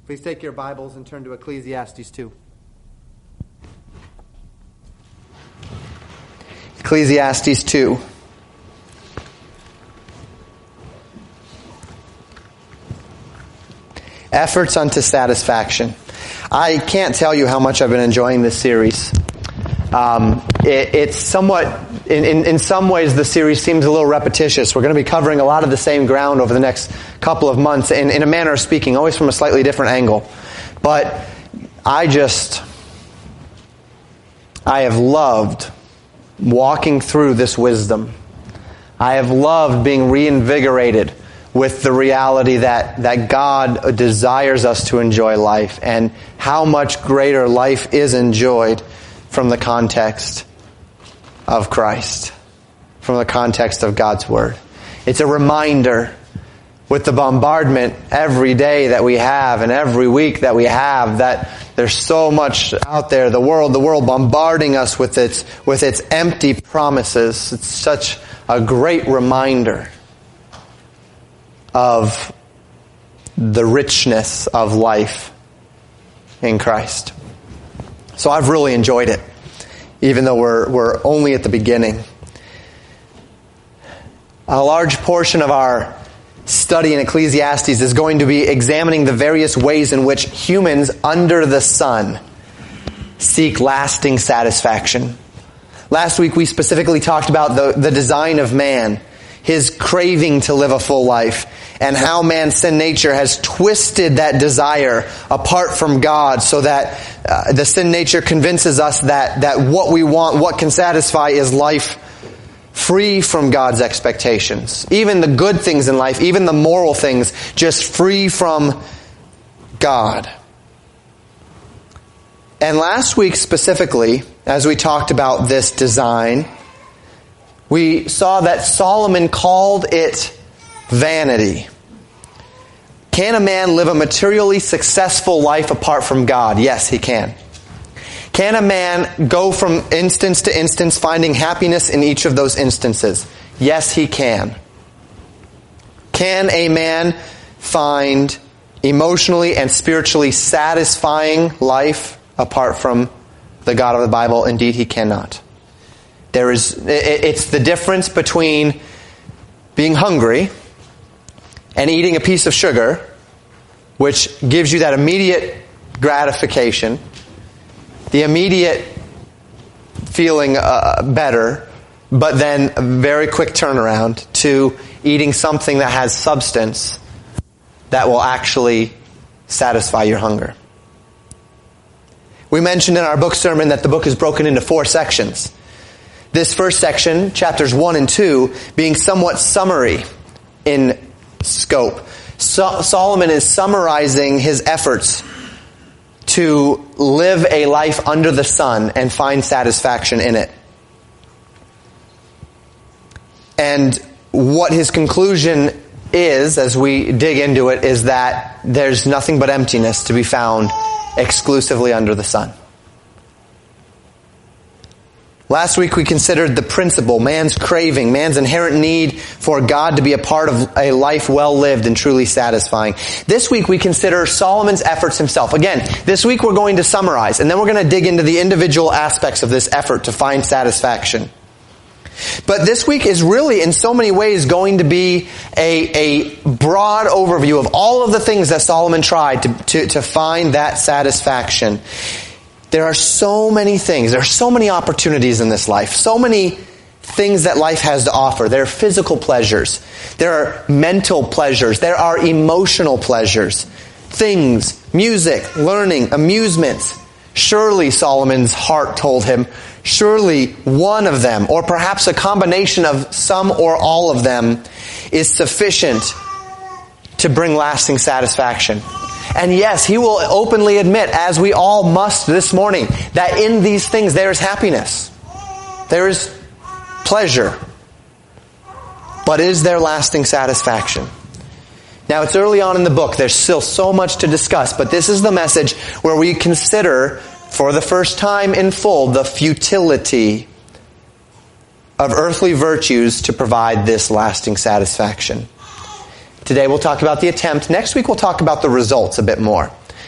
Please take your Bibles and turn to Ecclesiastes 2. Ecclesiastes 2. Efforts unto satisfaction. I can't tell you how much I've been enjoying this series. It's somewhat, in some ways, the series seems a little repetitious. We're going to be covering a lot of the same ground over the next couple of months, in a manner of speaking, always from a slightly different angle. But I have loved walking through this wisdom. I have loved being reinvigorated with the reality that God desires us to enjoy life, and how much greater life is enjoyed from the context of Christ, from the context of God's Word. It's a reminder with the bombardment every day that we have and every week that we have, that there's so much out there, the world bombarding us with its empty promises. It's such a great reminder of the richness of life in Christ. So I've really enjoyed it, even though we're only at the beginning. A large portion of our study in Ecclesiastes is going to be examining the various ways in which humans under the sun seek lasting satisfaction. Last week we specifically talked about the design of man, his craving to live a full life, and how man's sin nature has twisted that desire apart from God, so that the sin nature convinces us that what we want, what can satisfy, is life free from God's expectations. Even the good things in life, even the moral things, just free from God. And last week specifically, as we talked about this design, we saw that Solomon called it vanity. Can a man live a materially successful life apart from God? Yes, he can. Can a man go from instance to instance, finding happiness in each of those instances? Yes, he can. Can a man find emotionally and spiritually satisfying life apart from the God of the Bible? Indeed, he cannot. It's the difference between being hungry and eating a piece of sugar, which gives you that immediate gratification, the immediate feeling better, but then a very quick turnaround, to eating something that has substance that will actually satisfy your hunger. We mentioned in our book sermon that the book is broken into 4 sections. This first section, chapters 1 and 2, being somewhat summary in scope. Solomon is summarizing his efforts to live a life under the sun and find satisfaction in it. And what his conclusion is, as we dig into it, is that there's nothing but emptiness to be found exclusively under the sun. Last week we considered the principle, man's craving, man's inherent need for God to be a part of a life well lived and truly satisfying. This week we consider Solomon's efforts himself. Again, this week we're going to summarize, and then we're going to dig into the individual aspects of this effort to find satisfaction. But this week is really, in so many ways, going to be a broad overview of all of the things that Solomon tried to find that satisfaction. There are so many things, there are so many opportunities in this life, so many things that life has to offer. There are physical pleasures, there are mental pleasures, there are emotional pleasures, things, music, learning, amusements. Surely, Solomon's heart told him, surely one of them, or perhaps a combination of some or all of them, is sufficient to bring lasting satisfaction. And yes, he will openly admit, as we all must this morning, that in these things there is happiness. There is pleasure. But is there lasting satisfaction? Now, it's early on in the book. There's still so much to discuss. But this is the message where we consider, for the first time in full, the futility of earthly virtues to provide this lasting satisfaction. Today we'll talk about the attempt. Next week we'll talk about the results a bit more.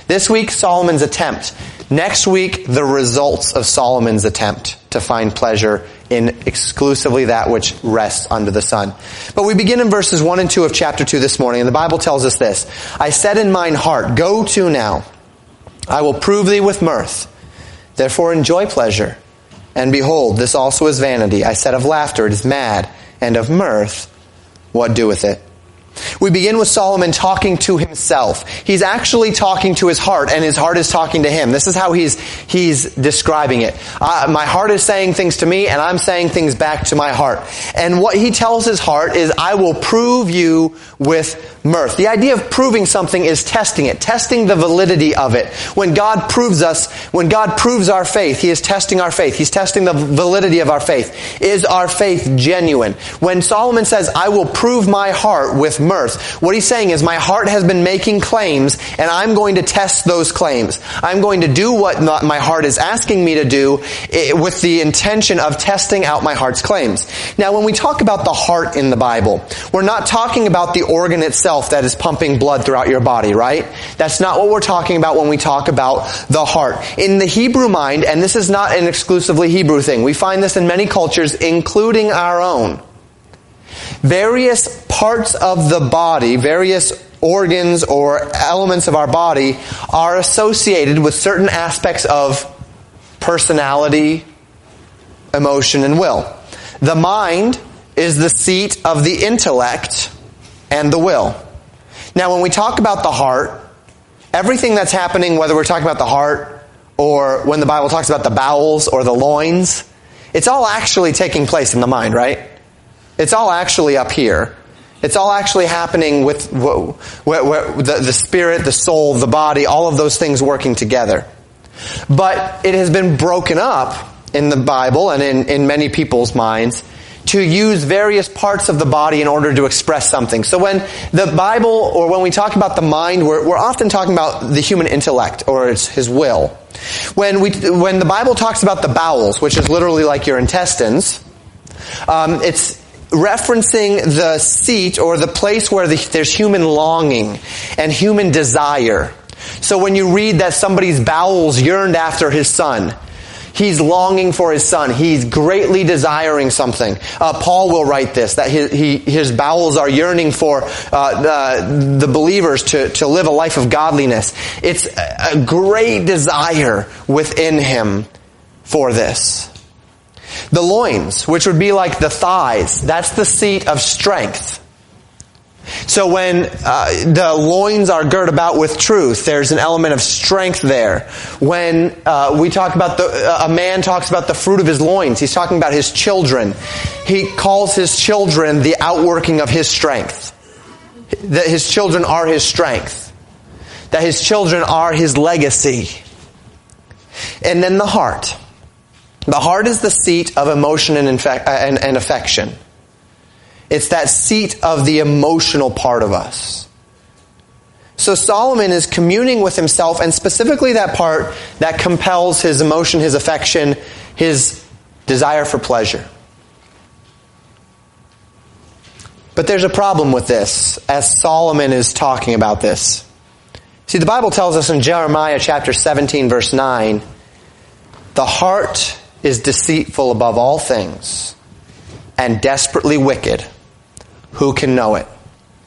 This week, Solomon's attempt. Next week, the results of Solomon's attempt to find pleasure in exclusively that which rests under the sun. But we begin in verses 1 and 2 of chapter 2 this morning, and the Bible tells us this. I said in mine heart, go to now. I will prove thee with mirth. Therefore enjoy pleasure. And behold, this also is vanity. I said of laughter, it is mad. And of mirth, what doeth it? We begin with Solomon talking to himself. He's actually talking to his heart, and his heart is talking to him. This is how he's describing it. My heart is saying things to me, and I'm saying things back to my heart. And what he tells his heart is, I will prove you with mirth. The idea of proving something is testing it, testing the validity of it. When God proves our faith, He is testing our faith. He's testing the validity of our faith. Is our faith genuine? When Solomon says, I will prove my heart with mirth, what he's saying is, my heart has been making claims, and I'm going to test those claims. I'm going to do what my heart is asking me to do with the intention of testing out my heart's claims. Now, when we talk about the heart in the Bible, we're not talking about the organ itself that is pumping blood throughout your body, right? That's not what we're talking about when we talk about the heart. In the Hebrew mind, and this is not an exclusively Hebrew thing, we find this in many cultures, including our own. Various parts of the body, various organs or elements of our body are associated with certain aspects of personality, emotion, and will. The mind is the seat of the intellect and the will. Now, when we talk about the heart, everything that's happening, whether we're talking about the heart or when the Bible talks about the bowels or the loins, it's all actually taking place in the mind, right? It's all actually up here. It's all actually happening with the spirit, the soul, the body, all of those things working together. But it has been broken up in the Bible and in many people's minds to use various parts of the body in order to express something. So when the Bible, or when we talk about the mind, we're often talking about the human intellect, or it's his will. When the Bible talks about the bowels, which is literally like your intestines, it's referencing the seat or the place where there's human longing and human desire. So when you read that somebody's bowels yearned after his son, he's longing for his son. He's greatly desiring something. Paul will write this, that his bowels are yearning for the believers to live a life of godliness. It's a great desire within him for this. The loins, which would be like the thighs, that's the seat of strength. So when the loins are girt about with truth, there's an element of strength there. When we talk about a man talks about the fruit of his loins, he's talking about his children. He calls his children the outworking of his strength. That his children are his strength. That his children are his legacy. And then the heart. The heart is the seat of emotion and affection. It's that seat of the emotional part of us. So Solomon is communing with himself, and specifically that part that compels his emotion, his affection, his desire for pleasure. But there's a problem with this as Solomon is talking about this. See, the Bible tells us in Jeremiah chapter 17, verse 9, the heart is deceitful above all things and desperately wicked. Who can know it?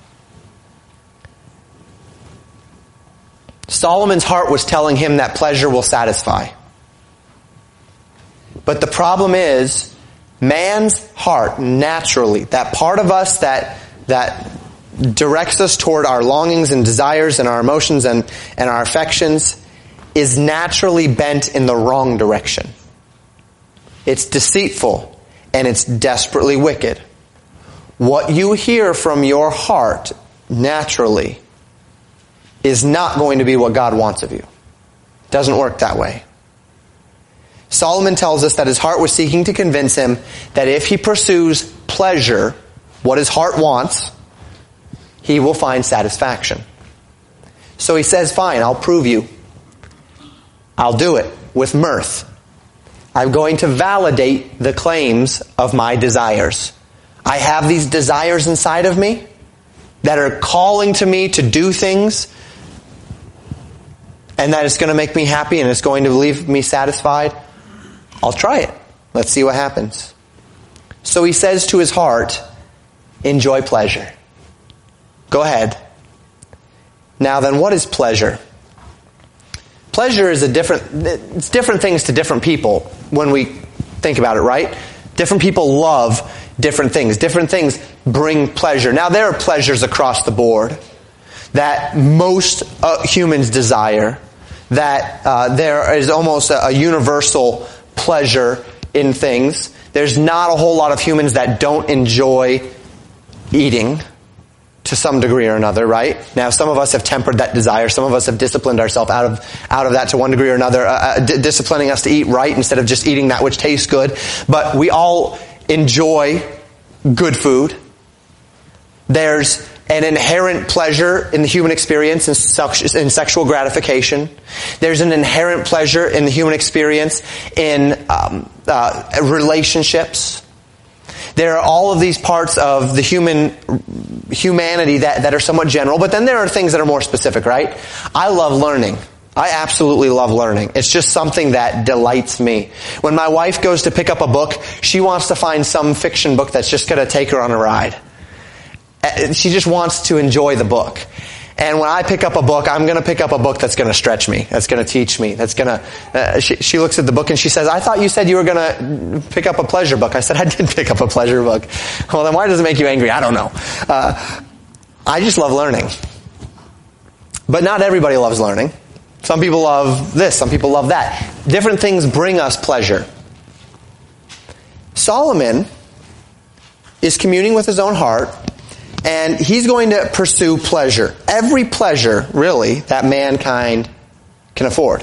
Solomon's heart was telling him that pleasure will satisfy. But the problem is, man's heart naturally, that part of us that directs us toward our longings and desires and our emotions and our affections, is naturally bent in the wrong direction. It's deceitful and it's desperately wicked. What you hear from your heart naturally is not going to be what God wants of you. It doesn't work that way. Solomon tells us that his heart was seeking to convince him that if he pursues pleasure, what his heart wants, he will find satisfaction. So he says, fine, I'll prove you. I'll do it with mirth. I'm going to validate the claims of my desires. I have these desires inside of me that are calling to me to do things. and that it's going to make me happy and it's going to leave me satisfied, I'll try it. Let's see what happens. So he says to his heart, enjoy pleasure. Go ahead. Now then, what is pleasure? Pleasure is it's different things to different people when we think about it, right? Different people love different things. Different things bring pleasure. Now, there are pleasures across the board that most humans desire, that there is almost a universal pleasure in things. There's not a whole lot of humans that don't enjoy eating to some degree or another, right? Now, some of us have tempered that desire. Some of us have disciplined ourselves out of that to one degree or another, disciplining us to eat right instead of just eating that which tastes good. But we all enjoy good food. There's an inherent pleasure in the human experience in sexual gratification. There's an inherent pleasure in the human experience in relationships. There are all of these parts of the humanity that are somewhat general, but then there are things that are more specific, right? I love learning. I absolutely love learning. It's just something that delights me. When my wife goes to pick up a book, she wants to find some fiction book that's just going to take her on a ride. She just wants to enjoy the book. And when I pick up a book, I'm going to pick up a book that's going to stretch me, that's going to teach me, that's going to... She looks at the book and she says, I thought you said you were going to pick up a pleasure book. I said, I did pick up a pleasure book. Well, then why does it make you angry? I don't know. I just love learning. But not everybody loves learning. Some people love this, some people love that. Different things bring us pleasure. Solomon is communing with his own heart, and he's going to pursue pleasure. Every pleasure, really, that mankind can afford.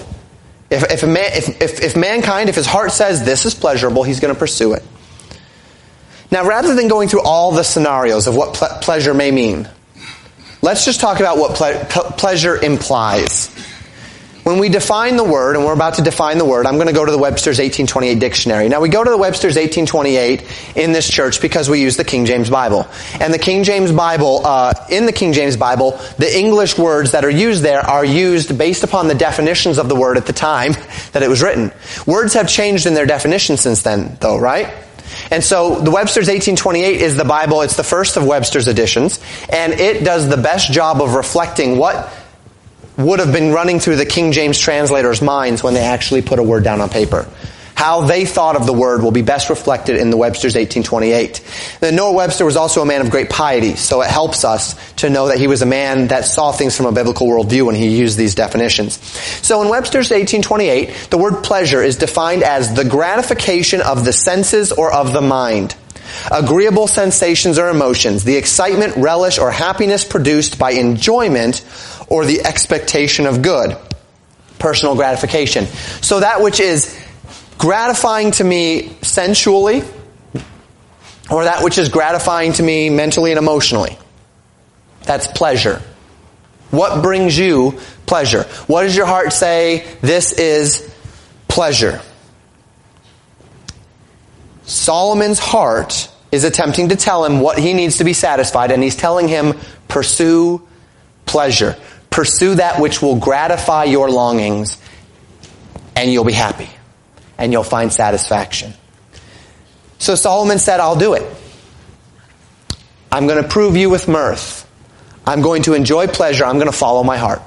If mankind, if his heart says this is pleasurable, he's going to pursue it. Now, rather than going through all the scenarios of what pleasure may mean, let's just talk about what pleasure implies. When we define the word, and we're about to define the word, I'm going to go to the Webster's 1828 dictionary. Now, we go to the Webster's 1828 in this church because we use the King James Bible. And the King James Bible, in the King James Bible, the English words that are used there are used based upon the definitions of the word at the time that it was written. Words have changed in their definition since then, though, right? And so the Webster's 1828 is the Bible. It's the first of Webster's editions. And it does the best job of reflecting what would have been running through the King James translators' minds when they actually put a word down on paper. How they thought of the word will be best reflected in the Webster's 1828. Noah Webster was also a man of great piety, so it helps us to know that he was a man that saw things from a biblical worldview when he used these definitions. So in Webster's 1828, the word pleasure is defined as the gratification of the senses or of the mind. Agreeable sensations or emotions, the excitement, relish, or happiness produced by enjoyment or the expectation of good. Personal gratification. So that which is gratifying to me sensually, or that which is gratifying to me mentally and emotionally. That's pleasure. What brings you pleasure? What does your heart say? This is pleasure. Solomon's heart is attempting to tell him what he needs to be satisfied, and he's telling him, pursue pleasure. Pursue that which will gratify your longings, and you'll be happy, and you'll find satisfaction. So Solomon said, I'll do it. I'm going to prove you with mirth. I'm going to enjoy pleasure. I'm going to follow my heart.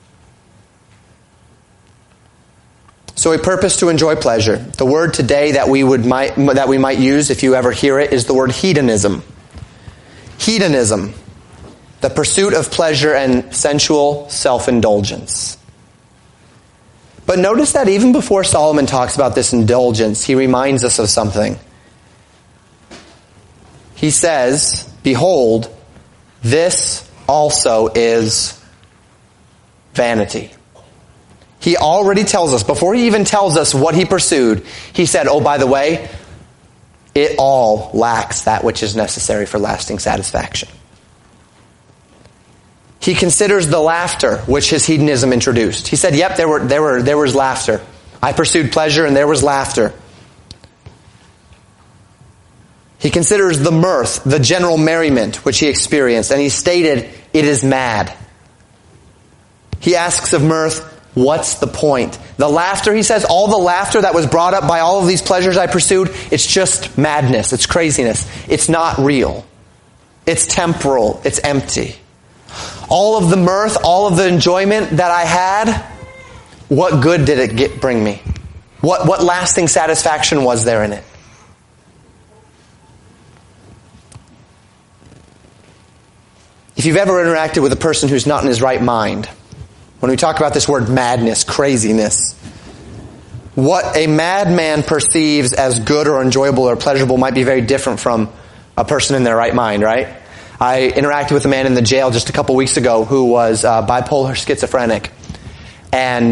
So he purposed to enjoy pleasure. The word today that we might use, if you ever hear it, is the word hedonism. Hedonism. The pursuit of pleasure and sensual self-indulgence. But notice that even before Solomon talks about this indulgence, he reminds us of something. He says, behold, this also is vanity. He already tells us, before he even tells us what he pursued, he said, oh, by the way, it all lacks that which is necessary for lasting satisfaction. He considers the laughter which his hedonism introduced. He said, yep, there was laughter. I pursued pleasure and there was laughter. He considers the mirth, the general merriment which he experienced, and he stated, it is mad. He asks of mirth, what's the point? The laughter, he says, all the laughter that was brought up by all of these pleasures I pursued, it's just madness. It's craziness. It's not real. It's temporal. It's empty. All of the mirth, all of the enjoyment that I had, what good did it bring me? What lasting satisfaction was there in it? If you've ever interacted with a person who's not in his right mind, when we talk about this word madness, craziness, what a madman perceives as good or enjoyable or pleasurable might be very different from a person in their right mind, right? I interacted with a man in the jail just a couple weeks ago who was bipolar schizophrenic and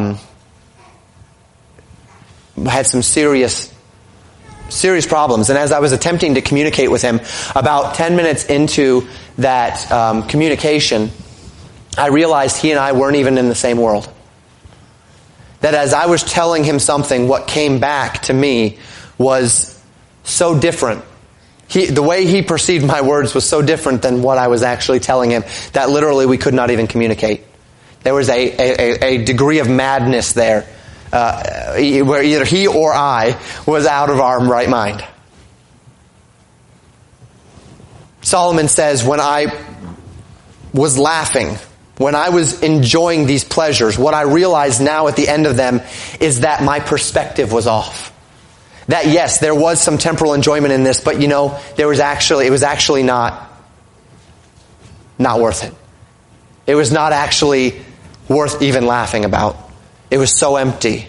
had some serious problems. And as I was attempting to communicate with him, about 10 minutes into that communication, I realized he and I weren't even in the same world. That as I was telling him something, what came back to me was so different. The way he perceived my words was so different than what I was actually telling him that literally we could not even communicate. There was a degree of madness there where either he or I was out of our right mind. Solomon says, when I was laughing, when I was enjoying these pleasures, what I realized now at the end of them is that my perspective was off. That yes, there was some temporal enjoyment in this, but it was actually not worth it. It was not actually worth even laughing about. It was so empty.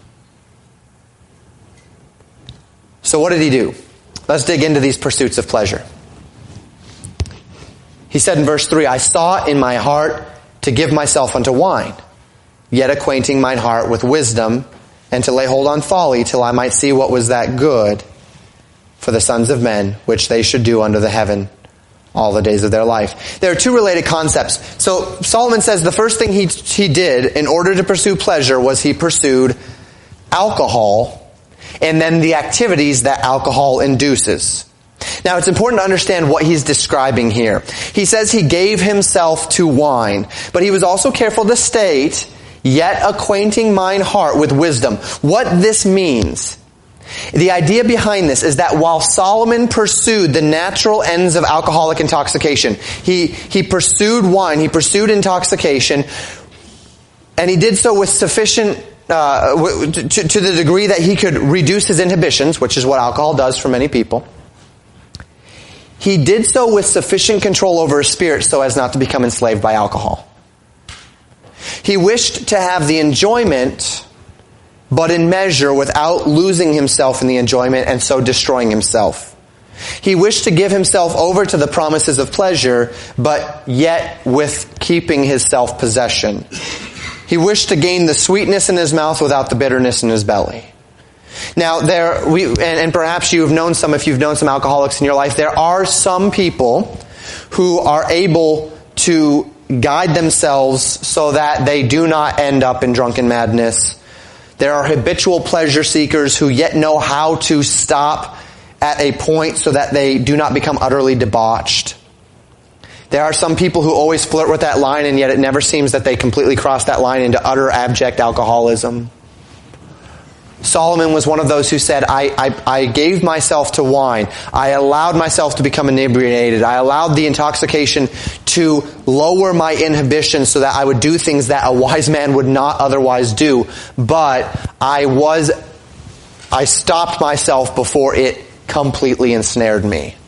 So what did he do? Let's dig into these pursuits of pleasure. He said in verse 3, I sought in my heart to give myself unto wine, yet acquainting mine heart with wisdom, and to lay hold on folly, till I might see what was that good for the sons of men, which they should do under the heaven all the days of their life. There are two related concepts. So Solomon says the first thing he did in order to pursue pleasure was he pursued alcohol, and then the activities that alcohol induces. Now it's important to understand what he's describing here. He says he gave himself to wine, but he was also careful to state, yet acquainting mine heart with wisdom. What this means, the idea behind this is that while Solomon pursued the natural ends of alcoholic intoxication, he pursued wine, he pursued intoxication, and he did so with sufficient to the degree that he could reduce his inhibitions, which is what alcohol does for many people. He did so with sufficient control over his spirit so as not to become enslaved by alcohol. He wished to have the enjoyment, but in measure, without losing himself in the enjoyment and so destroying himself. He wished to give himself over to the promises of pleasure, but yet with keeping his self-possession. He wished to gain the sweetness in his mouth without the bitterness in his belly. Now, and perhaps you've known some, if you've known some alcoholics in your life, there are some people who are able to guide themselves so that they do not end up in drunken madness. There are habitual pleasure seekers who yet know how to stop at a point so that they do not become utterly debauched. There are some people who always flirt with that line, and yet it never seems that they completely cross that line into utter abject alcoholism. Solomon was one of those who said, I gave myself to wine. I allowed myself to become inebriated. I allowed the intoxication to lower my inhibition so that I would do things that a wise man would not otherwise do. But I stopped myself before it completely ensnared me.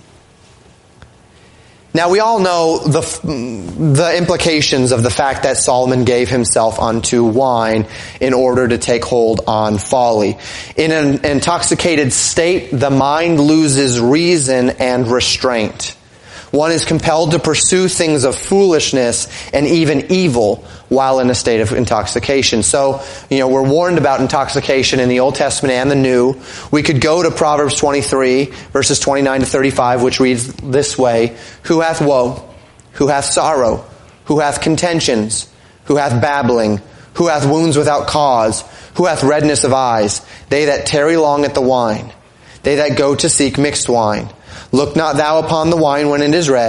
Now we all know the implications of the fact that Solomon gave himself unto wine in order to take hold on folly. In an intoxicated state, the mind loses reason and restraint. One is compelled to pursue things of foolishness and even evil while in a state of intoxication. So, we're warned about intoxication in the Old Testament and the New. We could go to Proverbs 23, verses 29 to 35, which reads this way, Who hath woe? Who hath sorrow? Who hath contentions? Who hath babbling? Who hath wounds without cause? Who hath redness of eyes? They that tarry long at the wine. They that go to seek mixed wine. Look not thou upon the wine when it is red,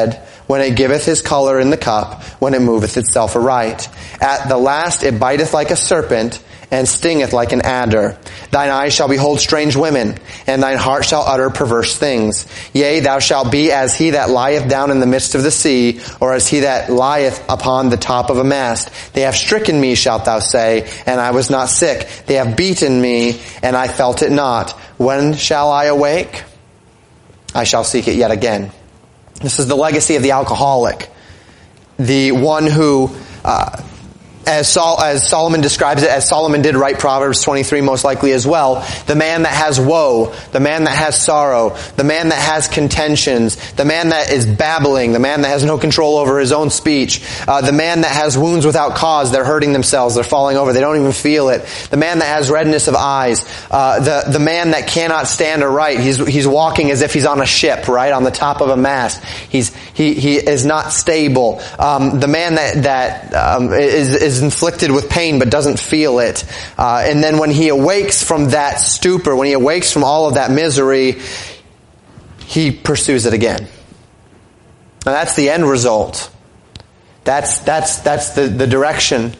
when it giveth his color in the cup, when it moveth itself aright. At the last it biteth like a serpent, and stingeth like an adder. Thine eyes shall behold strange women, and thine heart shall utter perverse things. Yea, thou shalt be as he that lieth down in the midst of the sea, or as he that lieth upon the top of a mast. They have stricken me, shalt thou say, and I was not sick. They have beaten me, and I felt it not. When shall I awake? I shall seek it yet again. This is the legacy of the alcoholic. The one who, as Solomon describes it, as Solomon did write Proverbs 23 most likely as well, the man that has woe, the man that has sorrow, the man that has contentions, the man that is babbling, the man that has no control over his own speech, the man that has wounds without cause, they're hurting themselves, they're falling over, they don't even feel it, the man that has redness of eyes, the man that cannot stand aright, he's walking as if he's on a ship, right, on the top of a mast, he is not stable, the man that is inflicted with pain but doesn't feel it. And then when he awakes from that stupor, when he awakes from all of that misery, he pursues it again. Now that's the end result. That's the direction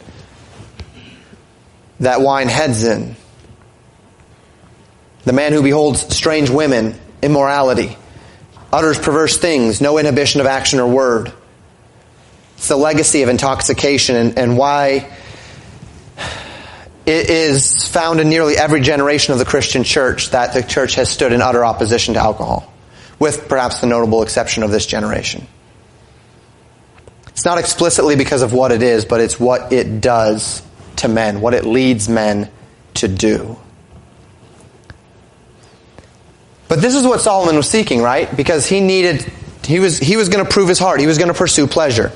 that wine heads in. The man who beholds strange women, immorality, utters perverse things, no inhibition of action or word. It's the legacy of intoxication and why it is found in nearly every generation of the Christian church that the church has stood in utter opposition to alcohol, with perhaps the notable exception of this generation. It's not explicitly because of what it is, but it's what it does to men, what it leads men to do. But this is what Solomon was seeking, right? Because he was going to prove his heart. He was going to pursue pleasure.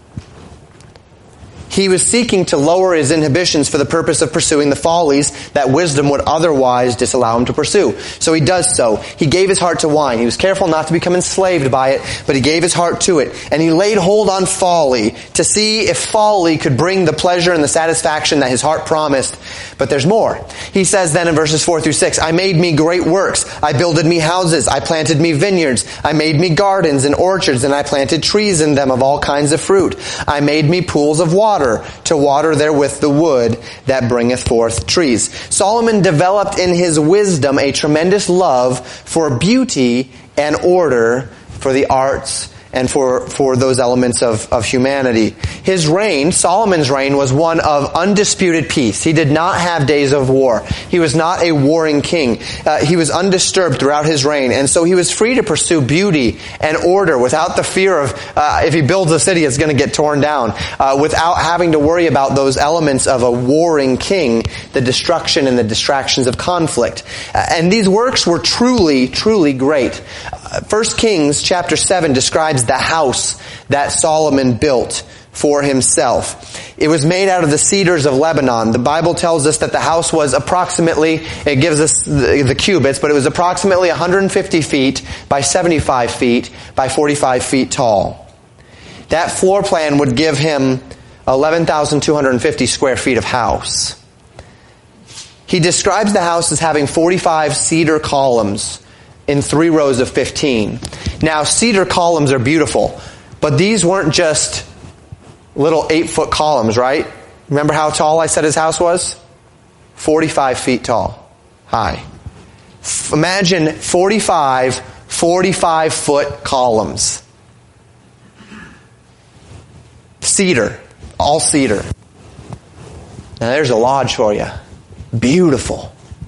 He was seeking to lower his inhibitions for the purpose of pursuing the follies that wisdom would otherwise disallow him to pursue. So he does so. He gave his heart to wine. He was careful not to become enslaved by it, but he gave his heart to it. And he laid hold on folly to see if folly could bring the pleasure and the satisfaction that his heart promised. But there's more. He says then in verses 4 through 6, I made me great works. I builded me houses. I planted me vineyards. I made me gardens and orchards, and I planted trees in them of all kinds of fruit. I made me pools of water to water therewith the wood that bringeth forth trees. Solomon developed in his wisdom a tremendous love for beauty and order, for the arts, and for those elements of humanity. His reign, Solomon's reign, was one of undisputed peace. He did not have days of war. He was not a warring king. He was undisturbed throughout his reign, and so he was free to pursue beauty and order without the fear of, if he builds a city, it's going to get torn down, without having to worry about those elements of a warring king, the destruction and the distractions of conflict. And these works were truly, truly great. 1 Kings chapter 7 describes the house that Solomon built for himself. It was made out of the cedars of Lebanon. The Bible tells us that the house was approximately, it gives us the cubits, but it was approximately 150 feet by 75 feet by 45 feet tall. That floor plan would give him 11,250 square feet of house. He describes the house as having 45 cedar columns in 3 rows of 15. Now, cedar columns are beautiful, but these weren't just little 8-foot columns, right? Remember how tall I said his house was? 45 feet tall, high. Imagine 45 45-foot columns. Cedar, all cedar. Now there's a lodge for you. Beautiful.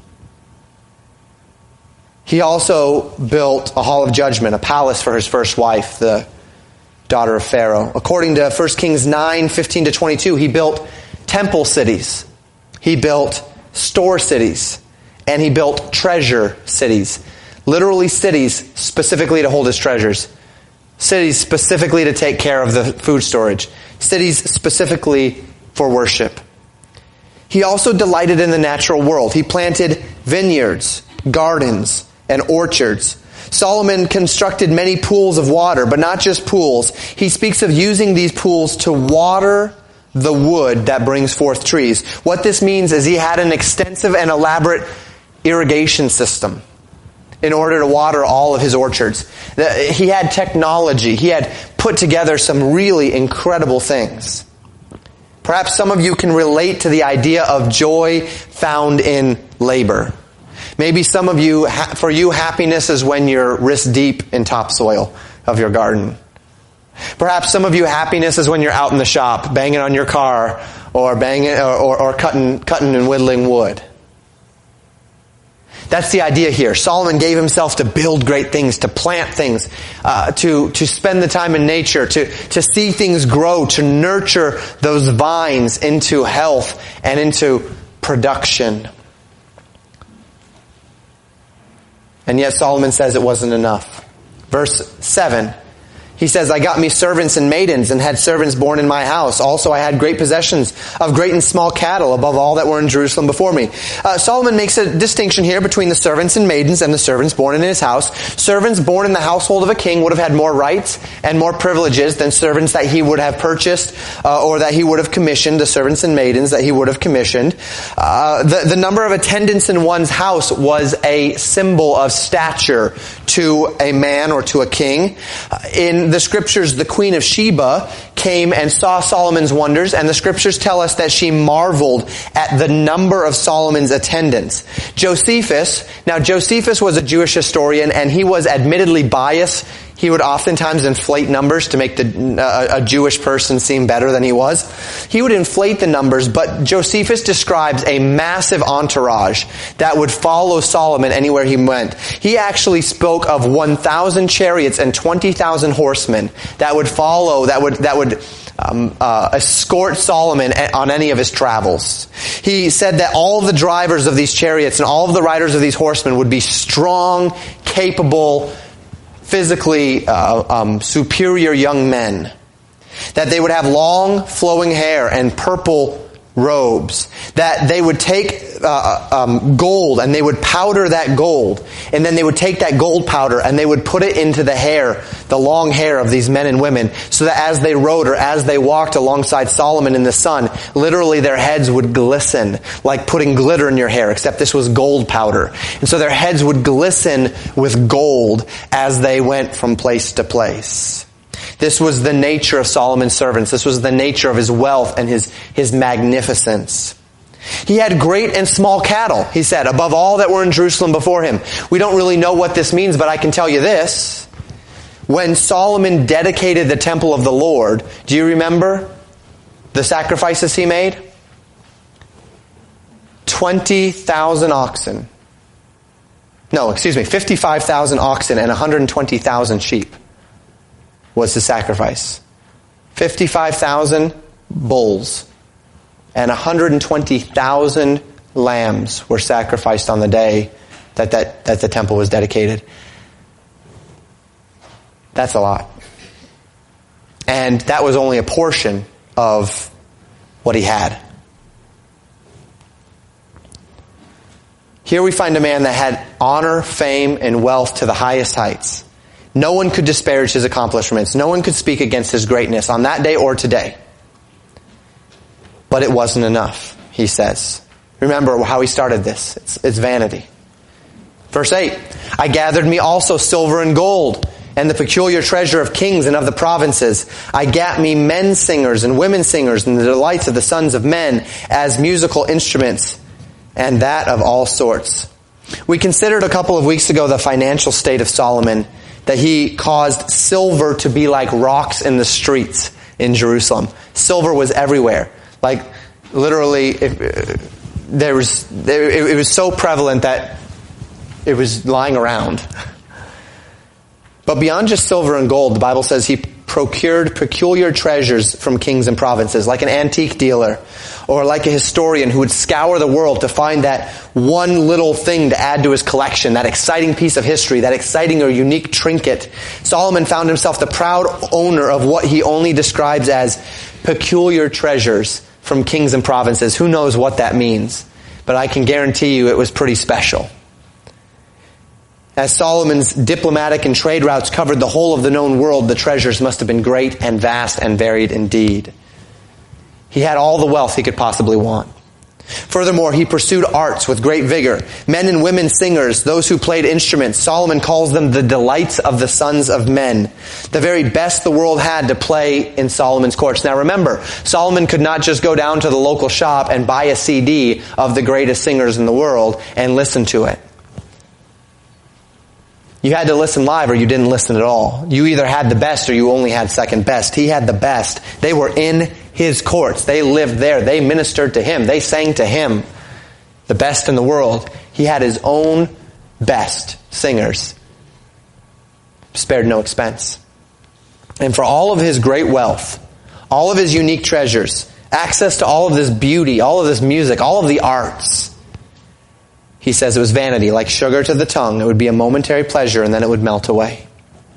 He also built a hall of judgment, a palace for his first wife, the daughter of Pharaoh. According to 1 Kings 9:15-22, he built temple cities. He built store cities. And he built treasure cities. Literally cities specifically to hold his treasures. Cities specifically to take care of the food storage. Cities specifically for worship. He also delighted in the natural world. He planted vineyards, gardens, and orchards. Solomon constructed many pools of water, but not just pools. He speaks of using these pools to water the wood that brings forth trees. What this means is he had an extensive and elaborate irrigation system. in order to water all of his orchards. He had technology. He had put together some really incredible things. Perhaps some of you can relate to the idea of joy found in labor. Maybe some of you, for you, happiness is when you're wrist deep in topsoil of your garden. Perhaps some of you, happiness is when you're out in the shop, banging on your car, or cutting and whittling wood. That's the idea here. Solomon gave himself to build great things, to plant things, to spend the time in nature, to see things grow, to nurture those vines into health and into production. And yet Solomon says it wasn't enough. Verse 7. He says, I got me servants and maidens and had servants born in my house. Also I had great possessions of great and small cattle above all that were in Jerusalem before me. Solomon makes a distinction here between the servants and maidens and the servants born in his house. Servants born in the household of a king would have had more rights and more privileges than servants that he would have purchased or that he would have commissioned, the servants and maidens that he would have commissioned. The number of attendants in one's house was a symbol of stature to a man or to a king. In the scriptures, the Queen of Sheba came and saw Solomon's wonders, and the scriptures tell us that she marveled at the number of Solomon's attendants. Josephus was a Jewish historian, and he was admittedly biased. He would oftentimes inflate numbers to make a Jewish person seem better than he was. He would inflate the numbers, but Josephus describes a massive entourage that would follow Solomon anywhere he went. He actually spoke of 1,000 chariots and 20,000 horsemen that would follow, that would escort Solomon on any of his travels. He said that all of the drivers of these chariots and all of the riders of these horsemen would be strong, capable, physically superior young men. That they would have long flowing hair and purple robes. That they would take gold and they would powder that gold. And then they would take that gold powder and they would put it into the hair, the long hair of these men and women, so that as they rode or as they walked alongside Solomon in the sun, literally their heads would glisten like putting glitter in your hair, except this was gold powder. And so their heads would glisten with gold as they went from place to place. This was the nature of Solomon's servants. This was the nature of his wealth and his magnificence. He had great and small cattle, he said, above all that were in Jerusalem before him. We don't really know what this means, but I can tell you this. When Solomon dedicated the temple of the Lord, do you remember the sacrifices he made? 20,000 oxen. 55,000 oxen and 120,000 sheep was the sacrifice. 55,000 bulls and 120,000 lambs were sacrificed on the day that the temple was dedicated. That's a lot. And that was only a portion of what he had. Here we find a man that had honor, fame, and wealth to the highest heights. No one could disparage his accomplishments. No one could speak against his greatness on that day or today. But it wasn't enough, he says. Remember how he started this. It's vanity. Verse 8, I gathered me also silver and gold, and the peculiar treasure of kings and of the provinces. I gat me men singers and women singers, and the delights of the sons of men as musical instruments, and that of all sorts. We considered a couple of weeks ago the financial state of Solomon, that he caused silver to be like rocks in the streets in Jerusalem. Silver was everywhere. Like, literally, it was so prevalent that it was lying around. But beyond just silver and gold, the Bible says he procured peculiar treasures from kings and provinces, like an antique dealer, or like a historian who would scour the world to find that one little thing to add to his collection, that exciting piece of history, that exciting or unique trinket. Solomon found himself the proud owner of what he only describes as peculiar treasures from kings and provinces. Who knows what that means? But I can guarantee you it was pretty special. As Solomon's diplomatic and trade routes covered the whole of the known world, the treasures must have been great and vast and varied indeed. He had all the wealth he could possibly want. Furthermore, he pursued arts with great vigor. Men and women singers, those who played instruments. Solomon calls them the delights of the sons of men. The very best the world had to play in Solomon's courts. Now remember, Solomon could not just go down to the local shop and buy a CD of the greatest singers in the world and listen to it. You had to listen live or you didn't listen at all. You either had the best or you only had second best. He had the best. They were in his courts. They lived there. They ministered to him. They sang to him. The best in the world. He had his own best singers. Spared no expense. And for all of his great wealth, all of his unique treasures, access to all of this beauty, all of this music, all of the arts, he says it was vanity, like sugar to the tongue. It would be a momentary pleasure and then it would melt away.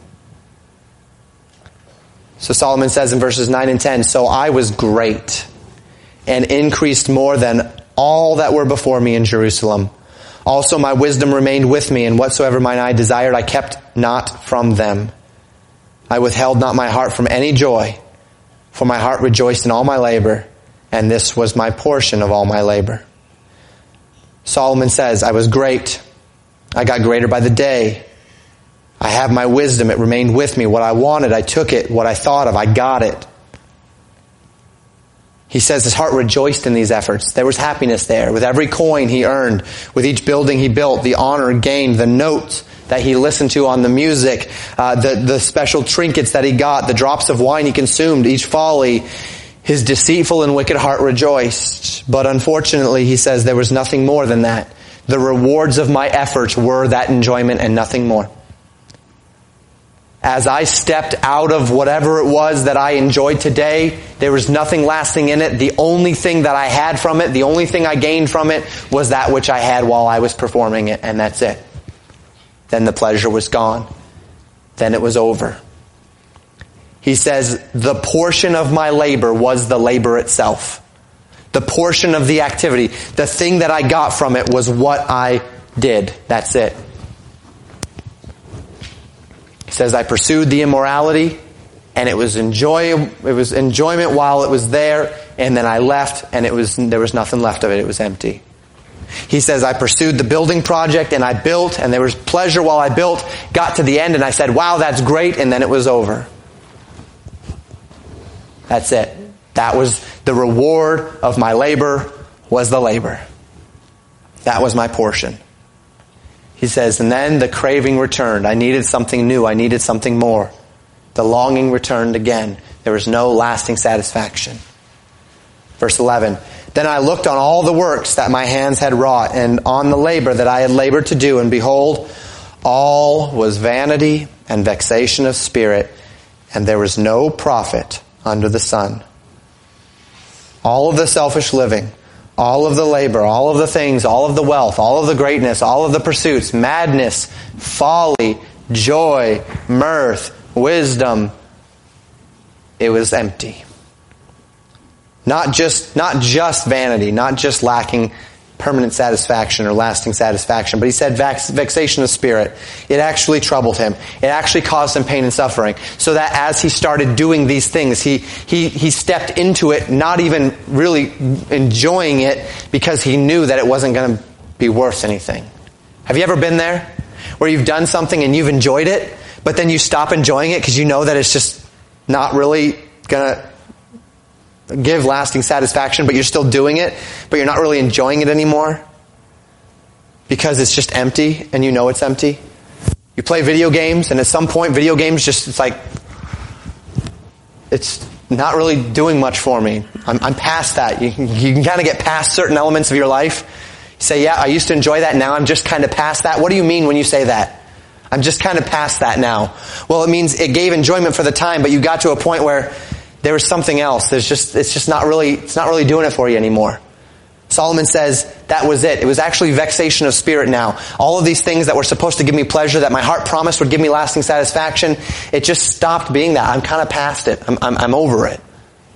So Solomon says in verses 9 and 10, so I was great and increased more than all that were before me in Jerusalem. Also my wisdom remained with me, and whatsoever mine eye desired I kept not from them. I withheld not my heart from any joy, for my heart rejoiced in all my labor, and this was my portion of all my labor. Solomon says, I was great. I got greater by the day. I have my wisdom. It remained with me. What I wanted, I took it. What I thought of, I got it. He says his heart rejoiced in these efforts. There was happiness there. With every coin he earned, with each building he built, the honor gained, the notes that he listened to on the music, the special trinkets that he got, the drops of wine he consumed, each folly, his deceitful and wicked heart rejoiced. But unfortunately, he says there was nothing more than that. The rewards of my efforts were that enjoyment and nothing more. As I stepped out of whatever it was that I enjoyed today, there was nothing lasting in it. The only thing that I had from it, the only thing I gained from it, was that which I had while I was performing it, and that's it. Then the pleasure was gone. Then it was over. He says, the portion of my labor was the labor itself. The portion of the activity, the thing that I got from it was what I did. That's it. He says, I pursued the immorality, and it was enjoyment while it was there, and then I left, and there was nothing left of it. It was empty. He says, I pursued the building project, and I built, and there was pleasure while I built, got to the end, and I said, wow, that's great, and then it was over. That's it. That was the reward of my labor, was the labor. That was my portion. He says, and then the craving returned. I needed something new. I needed something more. The longing returned again. There was no lasting satisfaction. Verse 11, then I looked on all the works that my hands had wrought, and on the labor that I had labored to do, and behold, all was vanity and vexation of spirit, and there was no profit under the sun. All of the selfish living, all of the labor, all of the things, all of the wealth, all of the greatness, all of the pursuits, madness, folly, joy, mirth, wisdom, it was empty. Not just vanity, not just lacking permanent satisfaction or lasting satisfaction, but he said vexation of spirit. It actually troubled him. It actually caused him pain and suffering. So that as he started doing these things, he stepped into it not even really enjoying it because he knew that it wasn't going to be worth anything. Have you ever been there? Where you've done something and you've enjoyed it, but then you stop enjoying it because you know that it's just not really going to give lasting satisfaction, but you're still doing it, but you're not really enjoying it anymore because it's just empty and you know it's empty. You play video games, and at some point video games it's not really doing much for me. I'm past that. You can kind of get past certain elements of your life. You say, yeah, I used to enjoy that, now I'm just kind of past that. What do you mean when you say that? I'm just kind of past that now. Well, it means it gave enjoyment for the time, but you got to a point where there was something else. It's not really doing it for you anymore. Solomon says that was it. It was actually vexation of spirit now. All of these things that were supposed to give me pleasure, that my heart promised would give me lasting satisfaction, it just stopped being that. I'm kind of past it. I'm over it.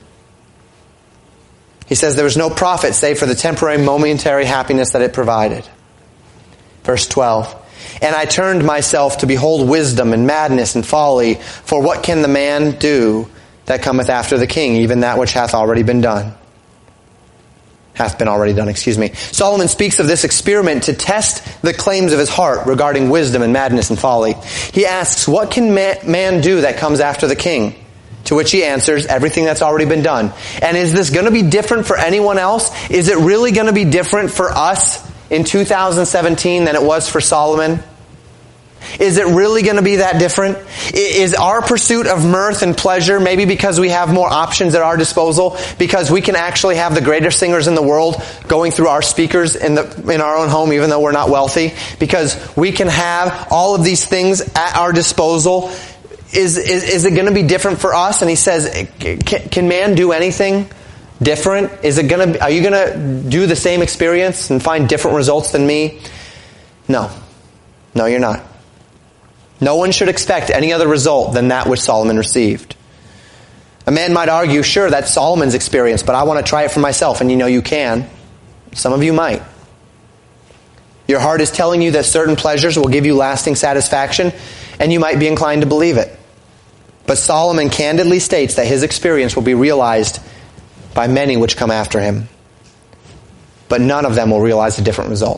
He says there was no profit save for the temporary, momentary happiness that it provided. Verse 12. And I turned myself to behold wisdom and madness and folly, for what can the man do that cometh after the king, even that which hath already been done? hath been already done, Solomon speaks of this experiment to test the claims of his heart regarding wisdom and madness and folly. He asks, what can man do that comes after the king? To which he answers, everything that's already been done. And is this going to be different for anyone else? Is it really going to be different for us in 2017 than it was for Solomon? Is it really going to be that different? Is our pursuit of mirth and pleasure maybe because we have more options at our disposal? Because we can actually have the greatest singers in the world going through our speakers in our own home even though we're not wealthy? Because we can have all of these things at our disposal. Is it going to be different for us? And he says, can man do anything different? Are you going to do the same experience and find different results than me? No. No, you're not. No one should expect any other result than that which Solomon received. A man might argue, sure, that's Solomon's experience, but I want to try it for myself. And you can. Some of you might. Your heart is telling you that certain pleasures will give you lasting satisfaction, and you might be inclined to believe it. But Solomon candidly states that his experience will be realized by many which come after him. But none of them will realize a different result.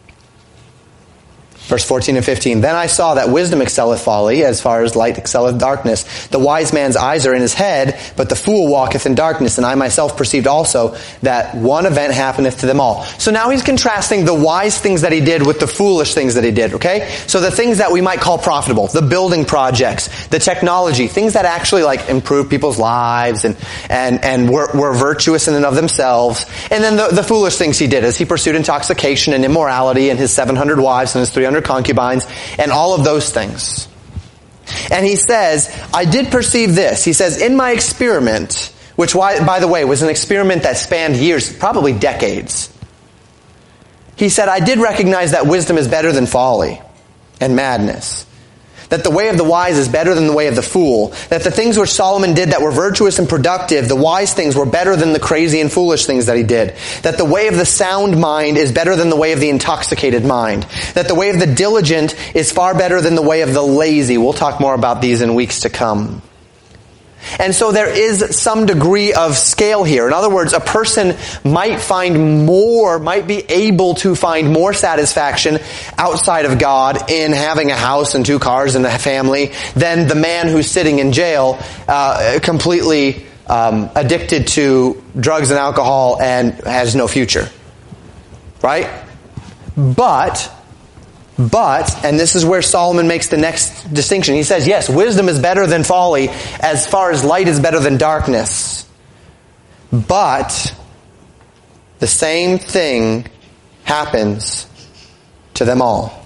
Verse 14 and 15, then I saw that wisdom excelleth folly, as far as light excelleth darkness. The wise man's eyes are in his head, but the fool walketh in darkness. And I myself perceived also that one event happeneth to them all. So now he's contrasting the wise things that he did with the foolish things that he did, okay? So the things that we might call profitable, the building projects, the technology, things that actually improve people's lives and were virtuous in and of themselves. And then the foolish things he did as he pursued intoxication and immorality and his 700 wives and his 300 concubines, and all of those things. And he says, I did perceive this. He says, in my experiment, which, by the way, was an experiment that spanned years, probably decades. He said, I did recognize that wisdom is better than folly and madness. That the way of the wise is better than the way of the fool. That the things which Solomon did that were virtuous and productive, the wise things were better than the crazy and foolish things that he did. That the way of the sound mind is better than the way of the intoxicated mind. That the way of the diligent is far better than the way of the lazy. We'll talk more about these in weeks to come. And so there is some degree of scale here. In other words, a person might be able to find more satisfaction outside of God in having a house and 2 cars and a family than the man who's sitting in jail, completely addicted to drugs and alcohol and has no future. Right? But, and this is where Solomon makes the next distinction. He says, yes, wisdom is better than folly as far as light is better than darkness. But the same thing happens to them all.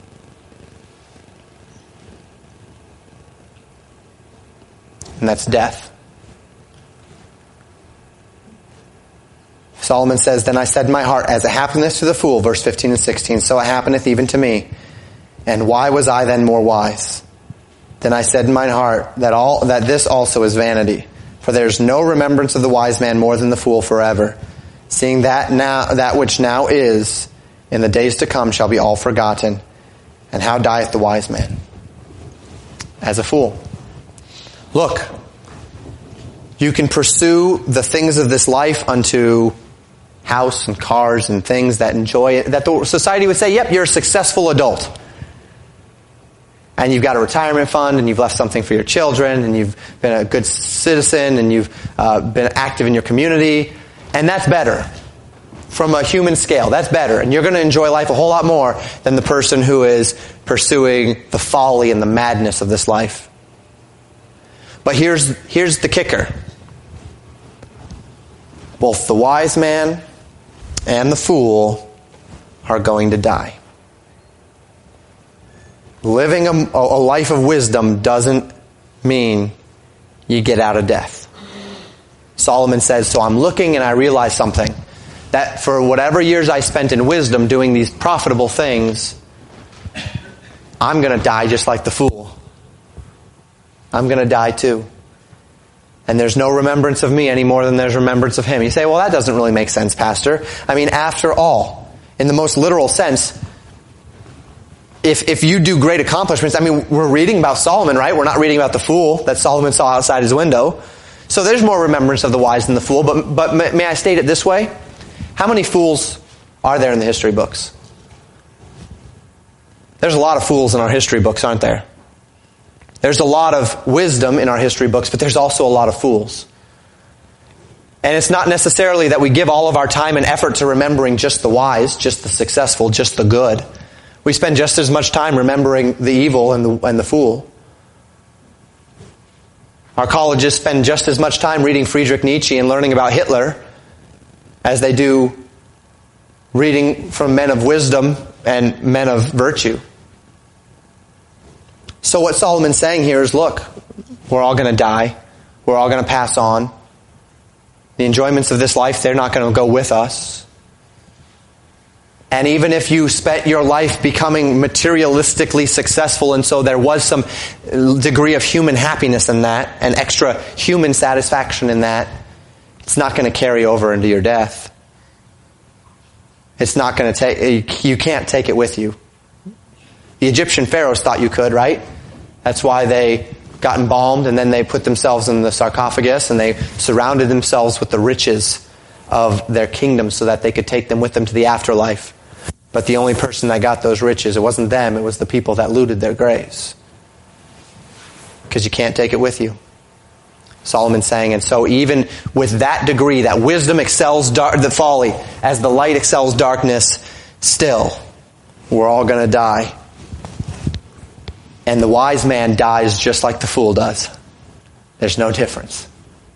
And that's death. Solomon says, then I said in my heart, as it happeneth to the fool, verse 15 and 16, so it happeneth even to me. And why was I then more wise? Then I said in mine heart that this also is vanity. For there is no remembrance of the wise man more than the fool forever. Seeing that which now is, in the days to come shall be all forgotten. And how dieth the wise man? As a fool. Look, you can pursue the things of this life unto house and cars and things that enjoy it, that the society would say, yep, you're a successful adult. And you've got a retirement fund, and you've left something for your children, and you've been a good citizen, and you've been active in your community. And that's better. From a human scale, that's better. And you're going to enjoy life a whole lot more than the person who is pursuing the folly and the madness of this life. But here's the kicker. Both the wise man and the fool are going to die. Living a life of wisdom doesn't mean you get out of death. Solomon says, so I'm looking and I realize something. That for whatever years I spent in wisdom doing these profitable things, I'm going to die just like the fool. I'm going to die too. And there's no remembrance of me any more than there's remembrance of him. You say, well, that doesn't really make sense, Pastor. I mean, after all, in the most literal sense, if you do great accomplishments, I mean, we're reading about Solomon, right? We're not reading about the fool that Solomon saw outside his window. So there's more remembrance of the wise than the fool. But may I state it this way? How many fools are there in the history books? There's a lot of fools in our history books, aren't there? There's a lot of wisdom in our history books, but there's also a lot of fools. And it's not necessarily that we give all of our time and effort to remembering just the wise, just the successful, just the good. We spend just as much time remembering the evil and the fool. Our colleges spend just as much time reading Friedrich Nietzsche and learning about Hitler as they do reading from men of wisdom and men of virtue. So what Solomon's saying here is, look, we're all going to die. We're all going to pass on. The enjoyments of this life, they're not going to go with us. And even if you spent your life becoming materialistically successful, and so there was some degree of human happiness in that, and extra human satisfaction in that, it's not going to carry over into your death. It's not going to take, you can't take it with you. The Egyptian pharaohs thought you could, right? That's why they got embalmed and then they put themselves in the sarcophagus and they surrounded themselves with the riches of their kingdom so that they could take them with them to the afterlife. But the only person that got those riches, it wasn't them, it was the people that looted their graves. Because you can't take it with you. Solomon's saying, and so even with that degree, that wisdom excels the folly, as the light excels darkness, still, we're all going to die. And the wise man dies just like the fool does. There's no difference.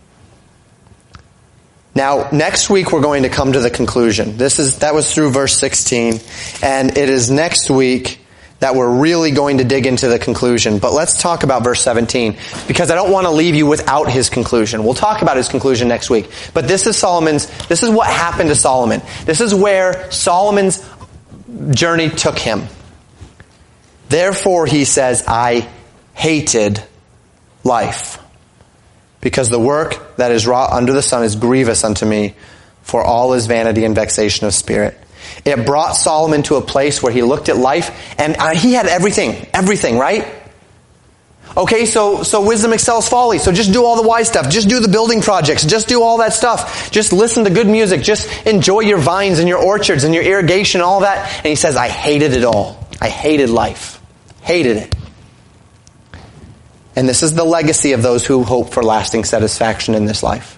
Now, next week we're going to come to the conclusion. That was through verse 16, and it is next week that we're really going to dig into the conclusion. But let's talk about verse 17, because I don't want to leave you without his conclusion. We'll talk about his conclusion next week. But this is what happened to Solomon. This is where Solomon's journey took him. Therefore, he says, I hated life, because the work that is wrought under the sun is grievous unto me, for all is vanity and vexation of spirit. It brought Solomon to a place where he looked at life, and he had everything, right? Okay, so wisdom excels folly, so just do all the wise stuff, just do the building projects, just do all that stuff, just listen to good music, just enjoy your vines and your orchards and your irrigation, all that. And he says, I hated it all. I hated life. Hated it. And this is the legacy of those who hope for lasting satisfaction in this life.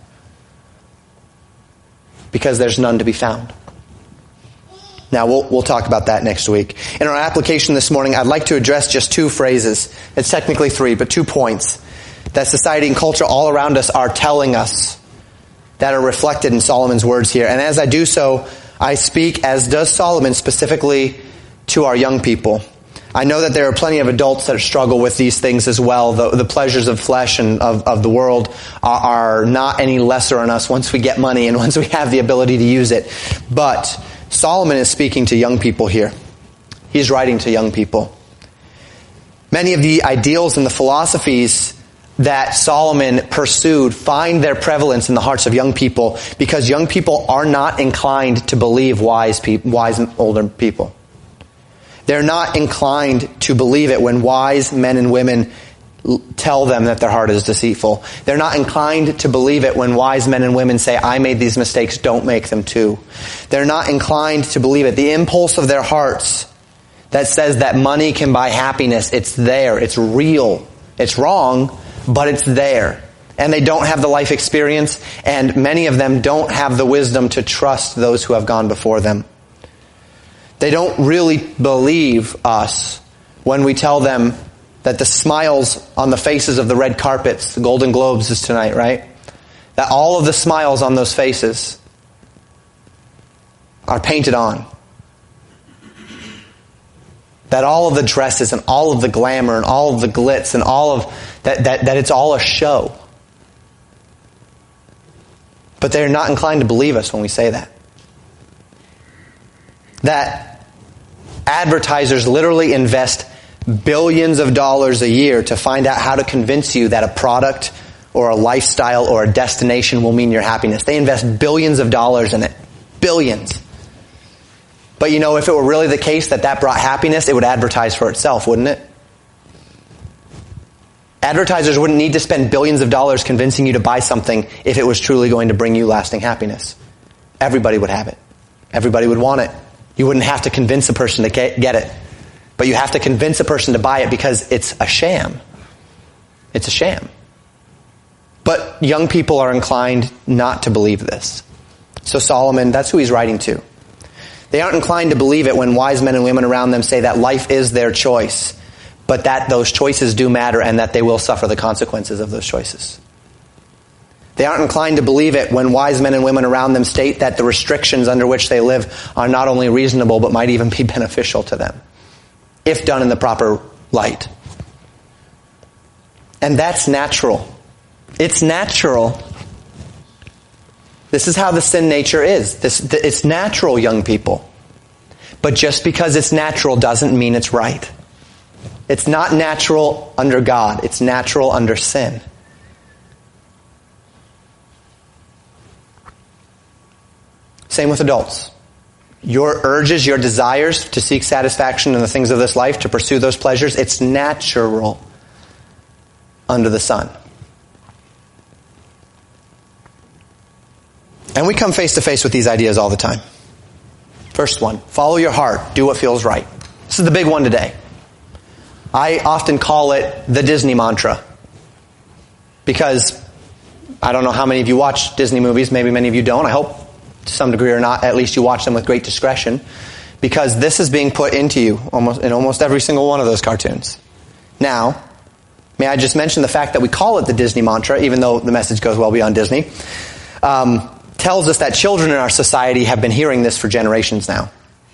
Because there's none to be found. Now, we'll talk about that next week. In our application this morning, I'd like to address just two phrases. It's technically three, but 2 points that society and culture all around us are telling us that are reflected in Solomon's words here. And as I do so, I speak, as does Solomon, specifically to our young people. I know that there are plenty of adults that struggle with these things as well. The pleasures of flesh and of the world are not any lesser on us once we get money and once we have the ability to use it. But Solomon is speaking to young people here. He's writing to young people. Many of the ideals and the philosophies that Solomon pursued find their prevalence in the hearts of young people because young people are not inclined to believe wise older people. They're not inclined to believe it when wise men and women tell them that their heart is deceitful. They're not inclined to believe it when wise men and women say, I made these mistakes, don't make them too. They're not inclined to believe it. The impulse of their hearts that says that money can buy happiness, it's there, it's real. It's wrong, but it's there. And they don't have the life experience, and many of them don't have the wisdom to trust those who have gone before them. They don't really believe us when we tell them that the smiles on the faces of the red carpets, the Golden Globes is tonight, right? That all of the smiles on those faces are painted on. That all of the dresses and all of the glamour and all of the glitz and all of that it's all a show. But they're not inclined to believe us when we say that. That advertisers literally invest billions of dollars a year to find out how to convince you that a product or a lifestyle or a destination will mean your happiness. They invest billions of dollars in it. Billions. But you know, if it were really the case that brought happiness, it would advertise for itself, wouldn't it? Advertisers wouldn't need to spend billions of dollars convincing you to buy something if it was truly going to bring you lasting happiness. Everybody would have it. Everybody would want it. You wouldn't have to convince a person to get it. But you have to convince a person to buy it because it's a sham. It's a sham. But young people are inclined not to believe this. So Solomon, that's who he's writing to. They aren't inclined to believe it when wise men and women around them say that life is their choice, but that those choices do matter and that they will suffer the consequences of those choices. They aren't inclined to believe it when wise men and women around them state that the restrictions under which they live are not only reasonable, but might even be beneficial to them, if done in the proper light. And that's natural. It's natural. This is how the sin nature is. It's natural, young people. But just because it's natural doesn't mean it's right. It's not natural under God. It's natural under sin. Same with adults. Your urges, your desires to seek satisfaction in the things of this life, to pursue those pleasures, it's natural under the sun. And we come face to face with these ideas all the time. First one, follow your heart, do what feels right. This is the big one today. I often call it the Disney mantra. Because I don't know how many of you watch Disney movies, maybe many of you don't, I hope to some degree or not, at least you watch them with great discretion. Because this is being put into you in almost every single one of those cartoons. Now, may I just mention the fact that we call it the Disney mantra, even though the message goes well beyond Disney, tells us that children in our society have been hearing this for generations now.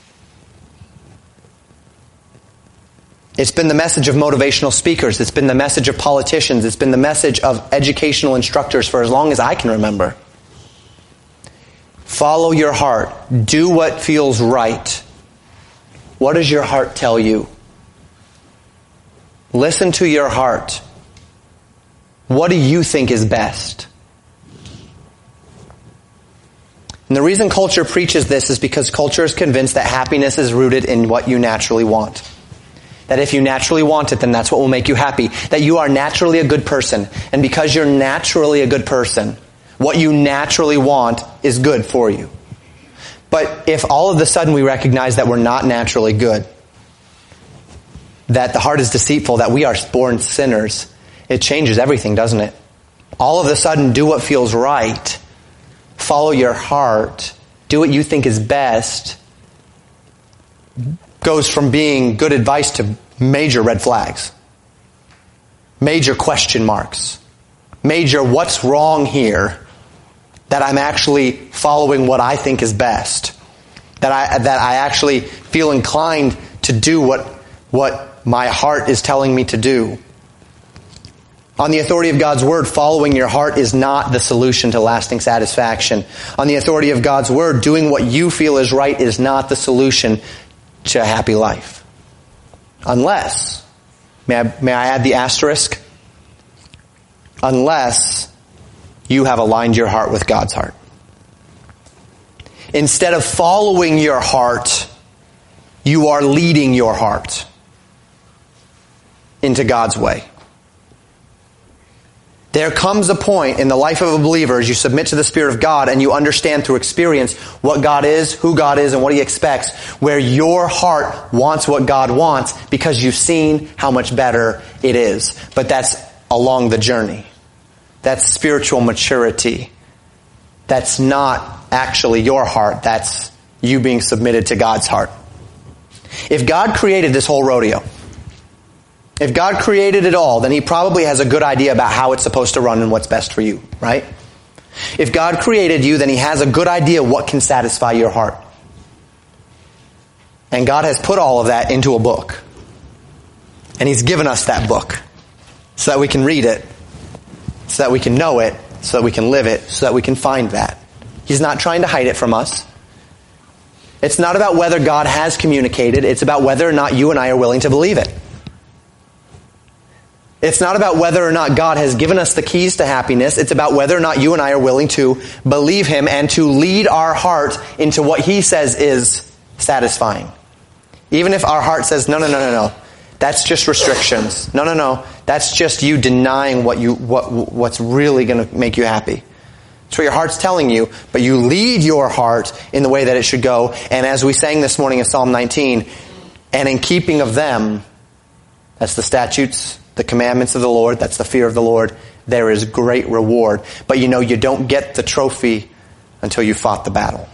It's been the message of motivational speakers. It's been the message of politicians. It's been the message of educational instructors for as long as I can remember. Follow your heart. Do what feels right. What does your heart tell you? Listen to your heart. What do you think is best? And the reason culture preaches this is because culture is convinced that happiness is rooted in what you naturally want. That if you naturally want it, then that's what will make you happy. That you are naturally a good person. And because you're naturally a good person, what you naturally want is good for you. But if all of a sudden we recognize that we're not naturally good, that the heart is deceitful, that we are born sinners, it changes everything, doesn't it? All of a sudden, do what feels right. Follow your heart. Do what you think is best. Goes from being good advice to major red flags. Major question marks. Major what's wrong here that I'm actually following what I think is best. That I actually feel inclined to do what my heart is telling me to do. On the authority of God's Word, following your heart is not the solution to lasting satisfaction. On the authority of God's Word, doing what you feel is right is not the solution to a happy life. Unless, may I add the asterisk? Unless you have aligned your heart with God's heart. Instead of following your heart, you are leading your heart into God's way. There comes a point in the life of a believer as you submit to the Spirit of God and you understand through experience what God is, who God is, and what He expects, where your heart wants what God wants because you've seen how much better it is. But that's along the journey. That's spiritual maturity. That's not actually your heart. That's you being submitted to God's heart. If God created this whole rodeo, if God created it all, then He probably has a good idea about how it's supposed to run and what's best for you, right? If God created you, then He has a good idea what can satisfy your heart. And God has put all of that into a book. And He's given us that book so that we can read it, so that we can know it, so that we can live it, so that we can find that. He's not trying to hide it from us. It's not about whether God has communicated. It's about whether or not you and I are willing to believe it. It's not about whether or not God has given us the keys to happiness. It's about whether or not you and I are willing to believe Him and to lead our heart into what He says is satisfying. Even if our heart says, no. That's just restrictions. No. That's just you denying what's really going to make you happy. It's what your heart's telling you, but you lead your heart in the way that it should go. And as we sang this morning in Psalm 19, and in keeping of them, that's the statutes, the commandments of the Lord, that's the fear of the Lord, there is great reward. But you don't get the trophy until you fought the battle.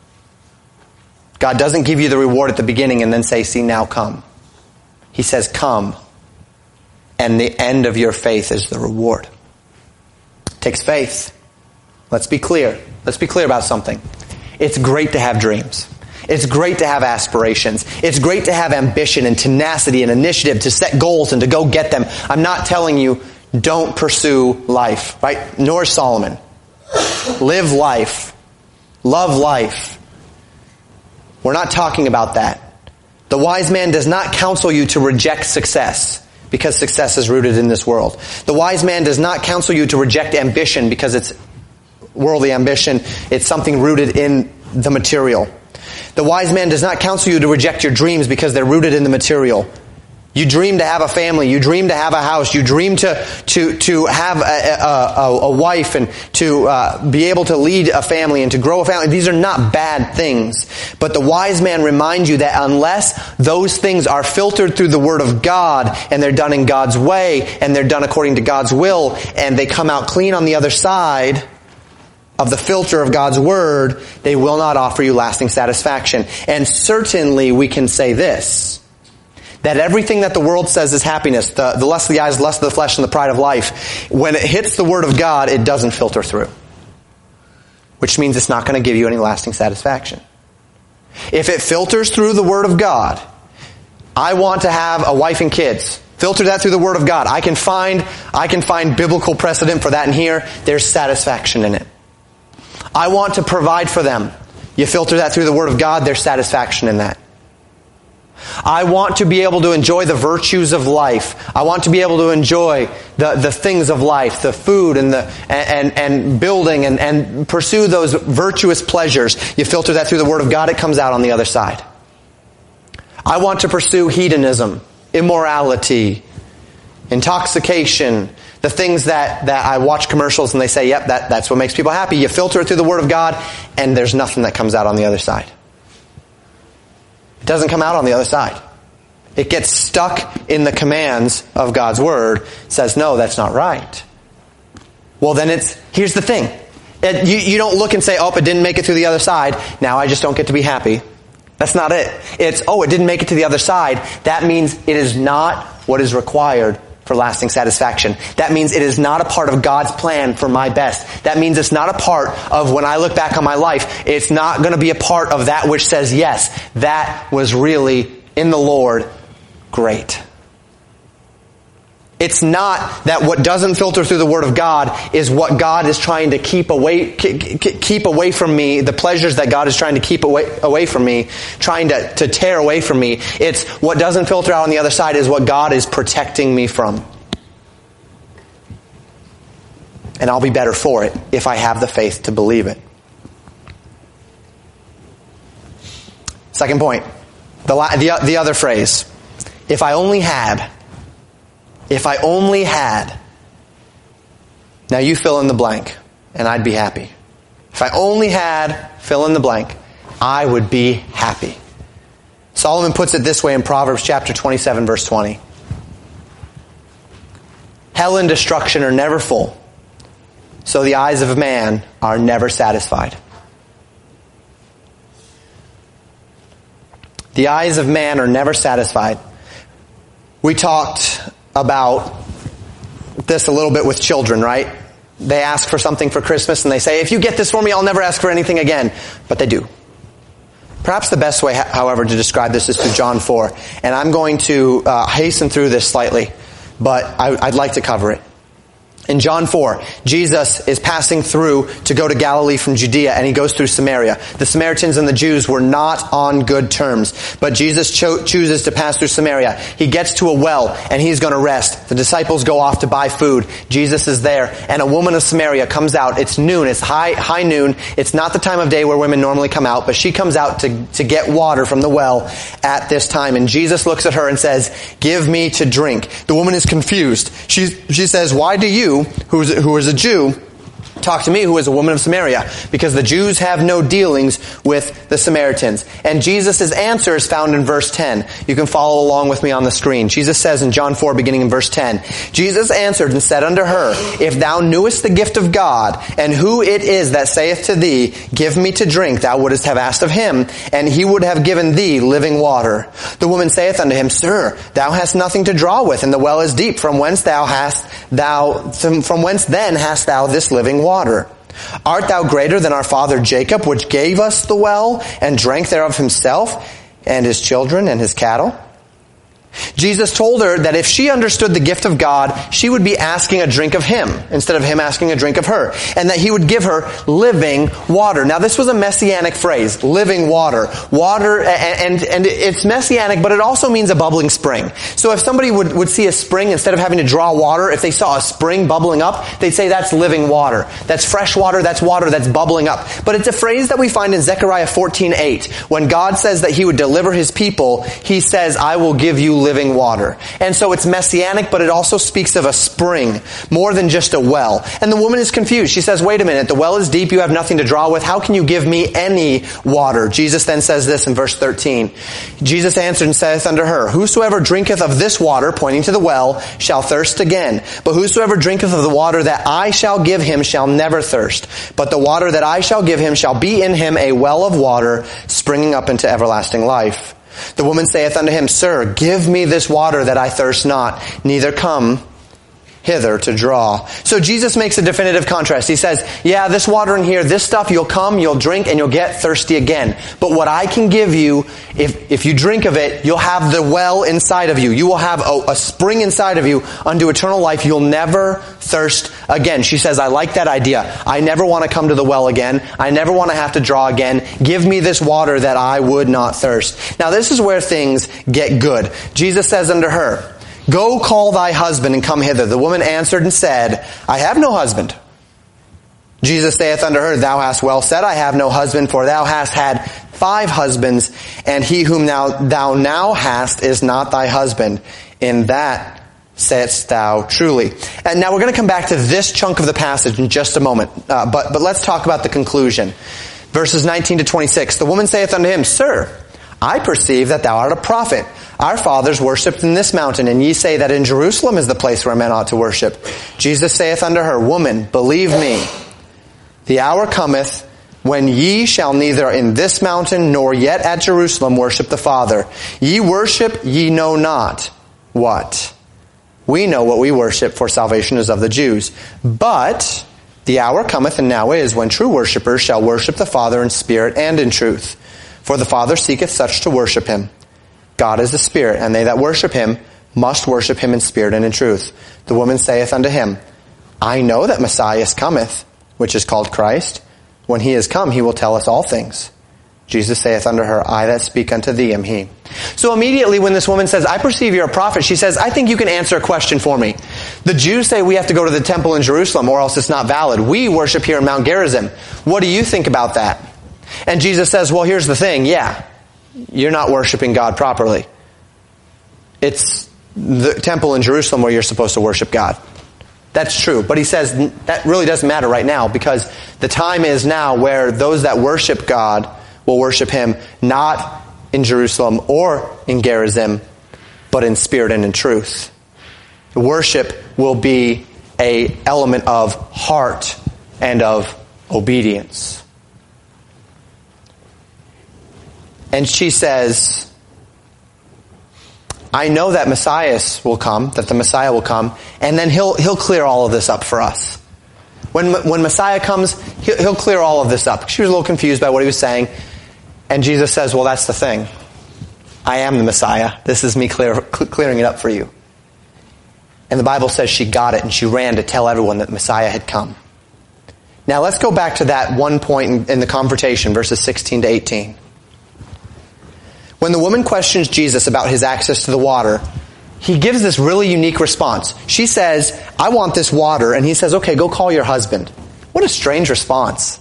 God doesn't give you the reward at the beginning and then say, see, now come. He says, come. And the end of your faith is the reward. It takes faith. Let's be clear. Let's be clear about something. It's great to have dreams. It's great to have aspirations. It's great to have ambition and tenacity and initiative to set goals and to go get them. I'm not telling you don't pursue life, right? Nor Solomon. Live life. Love life. We're not talking about that. The wise man does not counsel you to reject success because success is rooted in this world. The wise man does not counsel you to reject ambition because it's worldly ambition. It's something rooted in the material. The wise man does not counsel you to reject your dreams because they're rooted in the material. You dream to have a family. You dream to have a house. You dream to have a wife and to be able to lead a family and to grow a family. These are not bad things. But the wise man reminds you that unless those things are filtered through the Word of God and they're done in God's way and they're done according to God's will and they come out clean on the other side of the filter of God's Word, they will not offer you lasting satisfaction. And certainly we can say this, that everything that the world says is happiness, the lust of the eyes, the lust of the flesh, and the pride of life, when it hits the Word of God, it doesn't filter through. Which means it's not going to give you any lasting satisfaction. If it filters through the Word of God, I want to have a wife and kids. Filter that through the Word of God. I can find biblical precedent for that in here. There's satisfaction in it. I want to provide for them. You filter that through the Word of God, there's satisfaction in that. I want to be able to enjoy the virtues of life. I want to be able to enjoy the things of life, the food and building and pursue those virtuous pleasures. You filter that through the Word of God, it comes out on the other side. I want to pursue hedonism, immorality, intoxication, the things that I watch commercials and they say, yep, that's what makes people happy. You filter it through the Word of God and there's nothing that comes out on the other side. It doesn't come out on the other side. It gets stuck in the commands of God's Word. It says, no, that's not right. Well, then here's the thing. You don't look and say, oh, it didn't make it through the other side. Now I just don't get to be happy. That's not it. It's, it didn't make it to the other side. That means it is not what is required for lasting satisfaction. That means it is not a part of God's plan for my best. That means it's not a part of when I look back on my life, it's not going to be a part of that which says, yes, that was really in the Lord great. It's not that what doesn't filter through the Word of God is what God is trying to keep away from me, the pleasures that God is trying to keep away from me, trying to tear away from me. It's what doesn't filter out on the other side is what God is protecting me from. And I'll be better for it if I have the faith to believe it. Second point, the other phrase, if I only had. If I only had. Now you fill in the blank, and I'd be happy. If I only had, fill in the blank, I would be happy. Solomon puts it this way in Proverbs chapter 27, verse 20. Hell and destruction are never full, so the eyes of man are never satisfied. The eyes of man are never satisfied. We talked about this a little bit with children, right? They ask for something for Christmas and they say, if you get this for me, I'll never ask for anything again. But they do. Perhaps the best way, however, to describe this is through John 4. And I'm going to hasten through this slightly, but I'd like to cover it. In John 4, Jesus is passing through to go to Galilee from Judea, and he goes through Samaria. The Samaritans and the Jews were not on good terms, but Jesus chooses to pass through Samaria. He gets to a well, and he's going to rest. The disciples go off to buy food. Jesus is there, and a woman of Samaria comes out. It's noon. It's high noon. It's not the time of day where women normally come out, but she comes out to get water from the well at this time. And Jesus looks at her and says, give me to drink. The woman is confused. She says, why do you, who is a Jew, talk to me who is a woman of Samaria, because the Jews have no dealings with the Samaritans. And Jesus' answer is found in verse 10. You can follow along with me on the screen. Jesus says in John 4, beginning in verse 10, Jesus answered and said unto her, If thou knewest the gift of God, and who it is that saith to thee, Give me to drink, thou wouldest have asked of him, and he would have given thee living water. The woman saith unto him, Sir, thou hast nothing to draw with, and the well is deep. From whence then hast thou this living water? Art thou greater than our father Jacob, which gave us the well, and drank thereof himself, and his children, and his cattle? Jesus told her that if she understood the gift of God, she would be asking a drink of him instead of him asking a drink of her, and that he would give her living water. Now this was a messianic phrase, living water. Water, and it's messianic, but it also means a bubbling spring. So if somebody would see a spring, instead of having to draw water, if they saw a spring bubbling up, they'd say that's living water. That's fresh water that's bubbling up. But it's a phrase that we find in Zechariah 14:8. When God says that he would deliver his people, he says, I will give you living water. And so it's messianic, but it also speaks of a spring, more than just a well. And the woman is confused. She says, wait a minute, the well is deep, you have nothing to draw with. How can you give me any water? Jesus then says this in verse 13. Jesus answered and saith unto her, Whosoever drinketh of this water, pointing to the well, shall thirst again. But whosoever drinketh of the water that I shall give him shall never thirst. But the water that I shall give him shall be in him a well of water, springing up into everlasting life. The woman saith unto him, Sir, give me this water that I thirst not, neither come hither to draw. So Jesus makes a definitive contrast. He says, yeah, this water in here, this stuff, you'll come, you'll drink, and you'll get thirsty again. But what I can give you, if you drink of it, you'll have the well inside of you. You will have a spring inside of you unto eternal life. You'll never thirst again. She says, I like that idea. I never want to come to the well again. I never want to have to draw again. Give me this water that I would not thirst. Now this is where things get good. Jesus says unto her, Go call thy husband and come hither. The woman answered and said, I have no husband. Jesus saith unto her, Thou hast well said, I have no husband, for thou hast had 5 husbands, and he whom thou now hast is not thy husband. In that saidst thou truly. And now we're going to come back to this chunk of the passage in just a moment. But let's talk about the conclusion. Verses 19 to 26. The woman saith unto him, Sir, I perceive that thou art a prophet. Our fathers worshipped in this mountain, and ye say that in Jerusalem is the place where men ought to worship. Jesus saith unto her, Woman, believe me, the hour cometh when ye shall neither in this mountain nor yet at Jerusalem worship the Father. Ye worship, ye know not what. We know what we worship, for salvation is of the Jews. But the hour cometh, and now is, when true worshippers shall worship the Father in spirit and in truth. For the Father seeketh such to worship him. God is a spirit, and they that worship him must worship him in spirit and in truth. The woman saith unto him, I know that Messiah cometh, which is called Christ. When he is come, he will tell us all things. Jesus saith unto her, I that speak unto thee am he. So immediately when this woman says, I perceive you're a prophet, she says, I think you can answer a question for me. The Jews say we have to go to the temple in Jerusalem or else it's not valid. We worship here in Mount Gerizim. What do you think about that? And Jesus says, well, here's the thing. Yeah, you're not worshiping God properly. It's the temple in Jerusalem where you're supposed to worship God. That's true. But he says that really doesn't matter right now, because the time is now where those that worship God will worship him not in Jerusalem or in Gerizim, but in spirit and in truth. Worship will be an element of heart and of obedience. And she says, I know that Messiah will come, that the Messiah will come, and then he'll clear all of this up for us. When Messiah comes, he'll clear all of this up. She was a little confused by what he was saying. And Jesus says, well, that's the thing. I am the Messiah. This is me clearing it up for you. And the Bible says she got it, and she ran to tell everyone that Messiah had come. Now let's go back to that one point in the confrontation, verses 16 to 18. When the woman questions Jesus about his access to the water, he gives this really unique response. She says, I want this water. And he says, okay, go call your husband. What a strange response.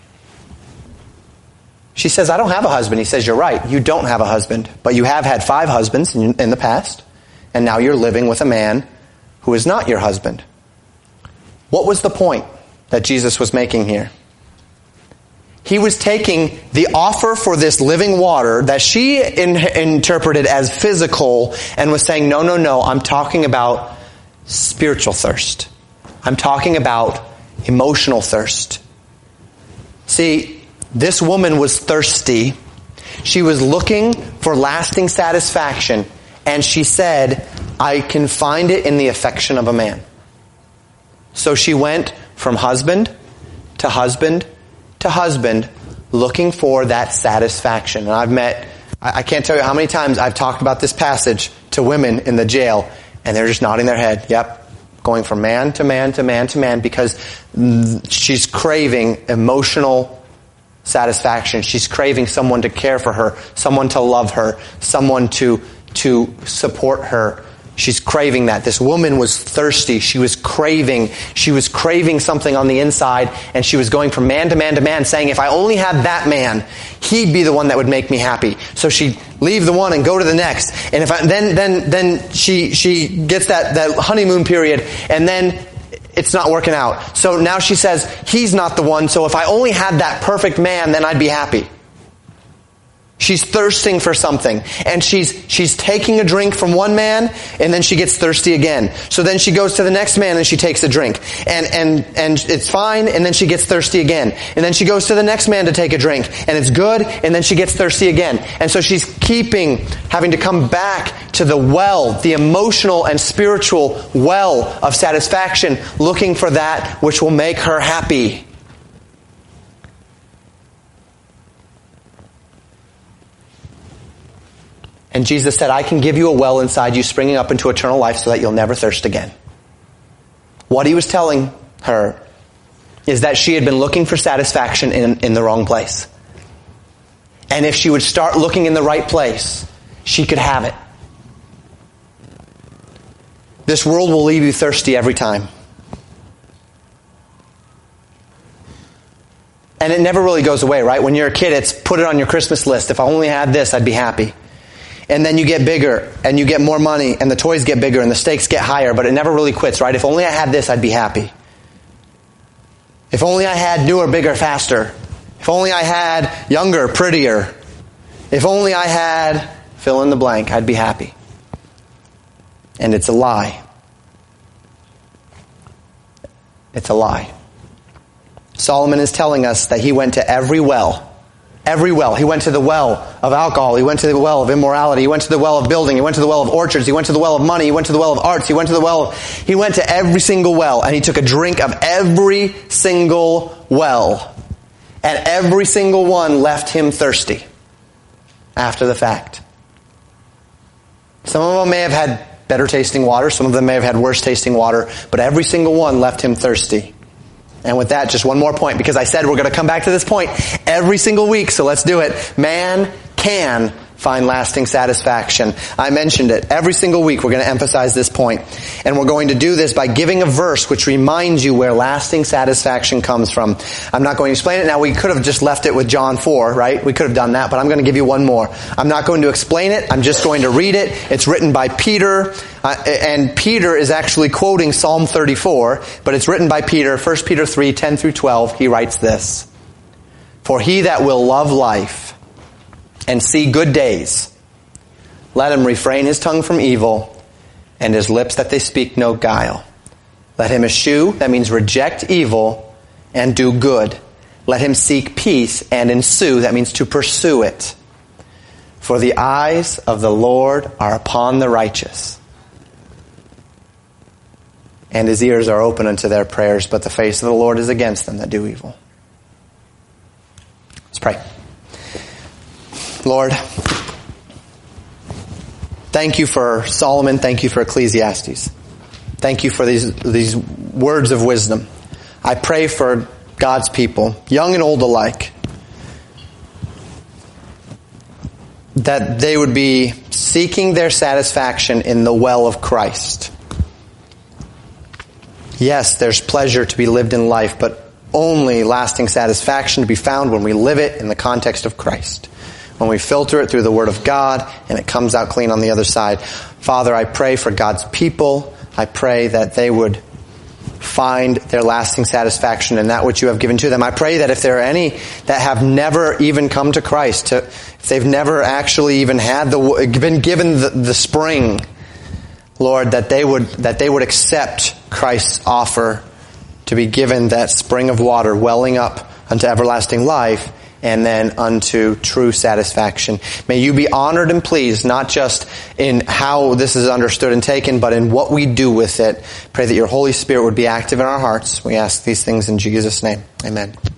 She says, I don't have a husband. He says, you're right. You don't have a husband. But you have had 5 husbands in the past. And now you're living with a man who is not your husband. What was the point? that Jesus was making here. He was taking the offer for this living water that she interpreted as physical and was saying, no, I'm talking about spiritual thirst. I'm talking about emotional thirst. See, this woman was thirsty. She was looking for lasting satisfaction, and she said, I can find it in the affection of a man. So she went from husband to husband to husband, looking for that satisfaction. And I can't tell you how many times I've talked about this passage to women in the jail, and they're just nodding their head. Yep. Going from man to man to man to man, because she's craving emotional satisfaction. She's craving someone to care for her, someone to love her, someone to support her. She's craving that. This woman was thirsty. She was craving something on the inside, and she was going from man to man to man, saying, if I only had that man, he'd be the one that would make me happy. So she'd leave the one and go to the next. And then she gets that honeymoon period, and then it's not working out. So now she says, he's not the one, so if I only had that perfect man, then I'd be happy. She's thirsting for something, and she's taking a drink from one man, and then she gets thirsty again. So then she goes to the next man and she takes a drink, and it's fine, and then she gets thirsty again. And then she goes to the next man to take a drink, and it's good, and then she gets thirsty again. And so she's having to come back to the well, the emotional and spiritual well of satisfaction, looking for that which will make her happy. And Jesus said, I can give you a well inside you springing up into eternal life so that you'll never thirst again. What he was telling her is that she had been looking for satisfaction in the wrong place. And if she would start looking in the right place, she could have it. This world will leave you thirsty every time. And it never really goes away, right? When you're a kid, it's put it on your Christmas list. If I only had this, I'd be happy. And then you get bigger, and you get more money, and the toys get bigger, and the stakes get higher, but it never really quits, right? If only I had this, I'd be happy. If only I had newer, bigger, faster. If only I had younger, prettier. If only I had fill in the blank, I'd be happy. And it's a lie. It's a lie. Solomon is telling us that he went to every well. Every well. He went to the well of alcohol. He went to the well of immorality. He went to the well of building. He went to the well of orchards. He went to the well of money. He went to the well of arts. He went to every single well, and he took a drink of every single well. And every single one left him thirsty after the fact. Some of them may have had better tasting water. Some of them may have had worse tasting water. But every single one left him thirsty. And with that, just one more point, because I said we're going to come back to this point every single week, so let's do it. Man can find lasting satisfaction. I mentioned it. Every single week we're going to emphasize this point. And we're going to do this by giving a verse which reminds you where lasting satisfaction comes from. I'm not going to explain it now. We could have just left it with John 4, right? We could have done that, but I'm going to give you one more. I'm not going to explain it. I'm just going to read it. It's written by Peter, and Peter is actually quoting Psalm 34, but it's written by Peter, 1 Peter 3, 10 through 12. He writes this: For he that will love life and see good days, let him refrain his tongue from evil, and his lips that they speak no guile. Let him eschew, that means reject evil, and do good. Let him seek peace and ensue, that means to pursue it. For the eyes of the Lord are upon the righteous, and his ears are open unto their prayers, but the face of the Lord is against them that do evil. Let's pray. Lord, thank you for Solomon. Thank you for Ecclesiastes. Thank you for these words of wisdom. I pray for God's people, young and old alike, that they would be seeking their satisfaction in the well of Christ. Yes, there's pleasure to be lived in life, but only lasting satisfaction to be found when we live it in the context of Christ. When we filter it through the Word of God, and it comes out clean on the other side. Father, I pray for God's people. I pray that they would find their lasting satisfaction in that which you have given to them. I pray that if there are any that have never even come to Christ, if they've never actually even been given the spring, Lord, that they would accept Christ's offer to be given that spring of water welling up unto everlasting life and then unto true satisfaction. May you be honored and pleased, not just in how this is understood and taken, but in what we do with it. Pray that your Holy Spirit would be active in our hearts. We ask these things in Jesus' name. Amen.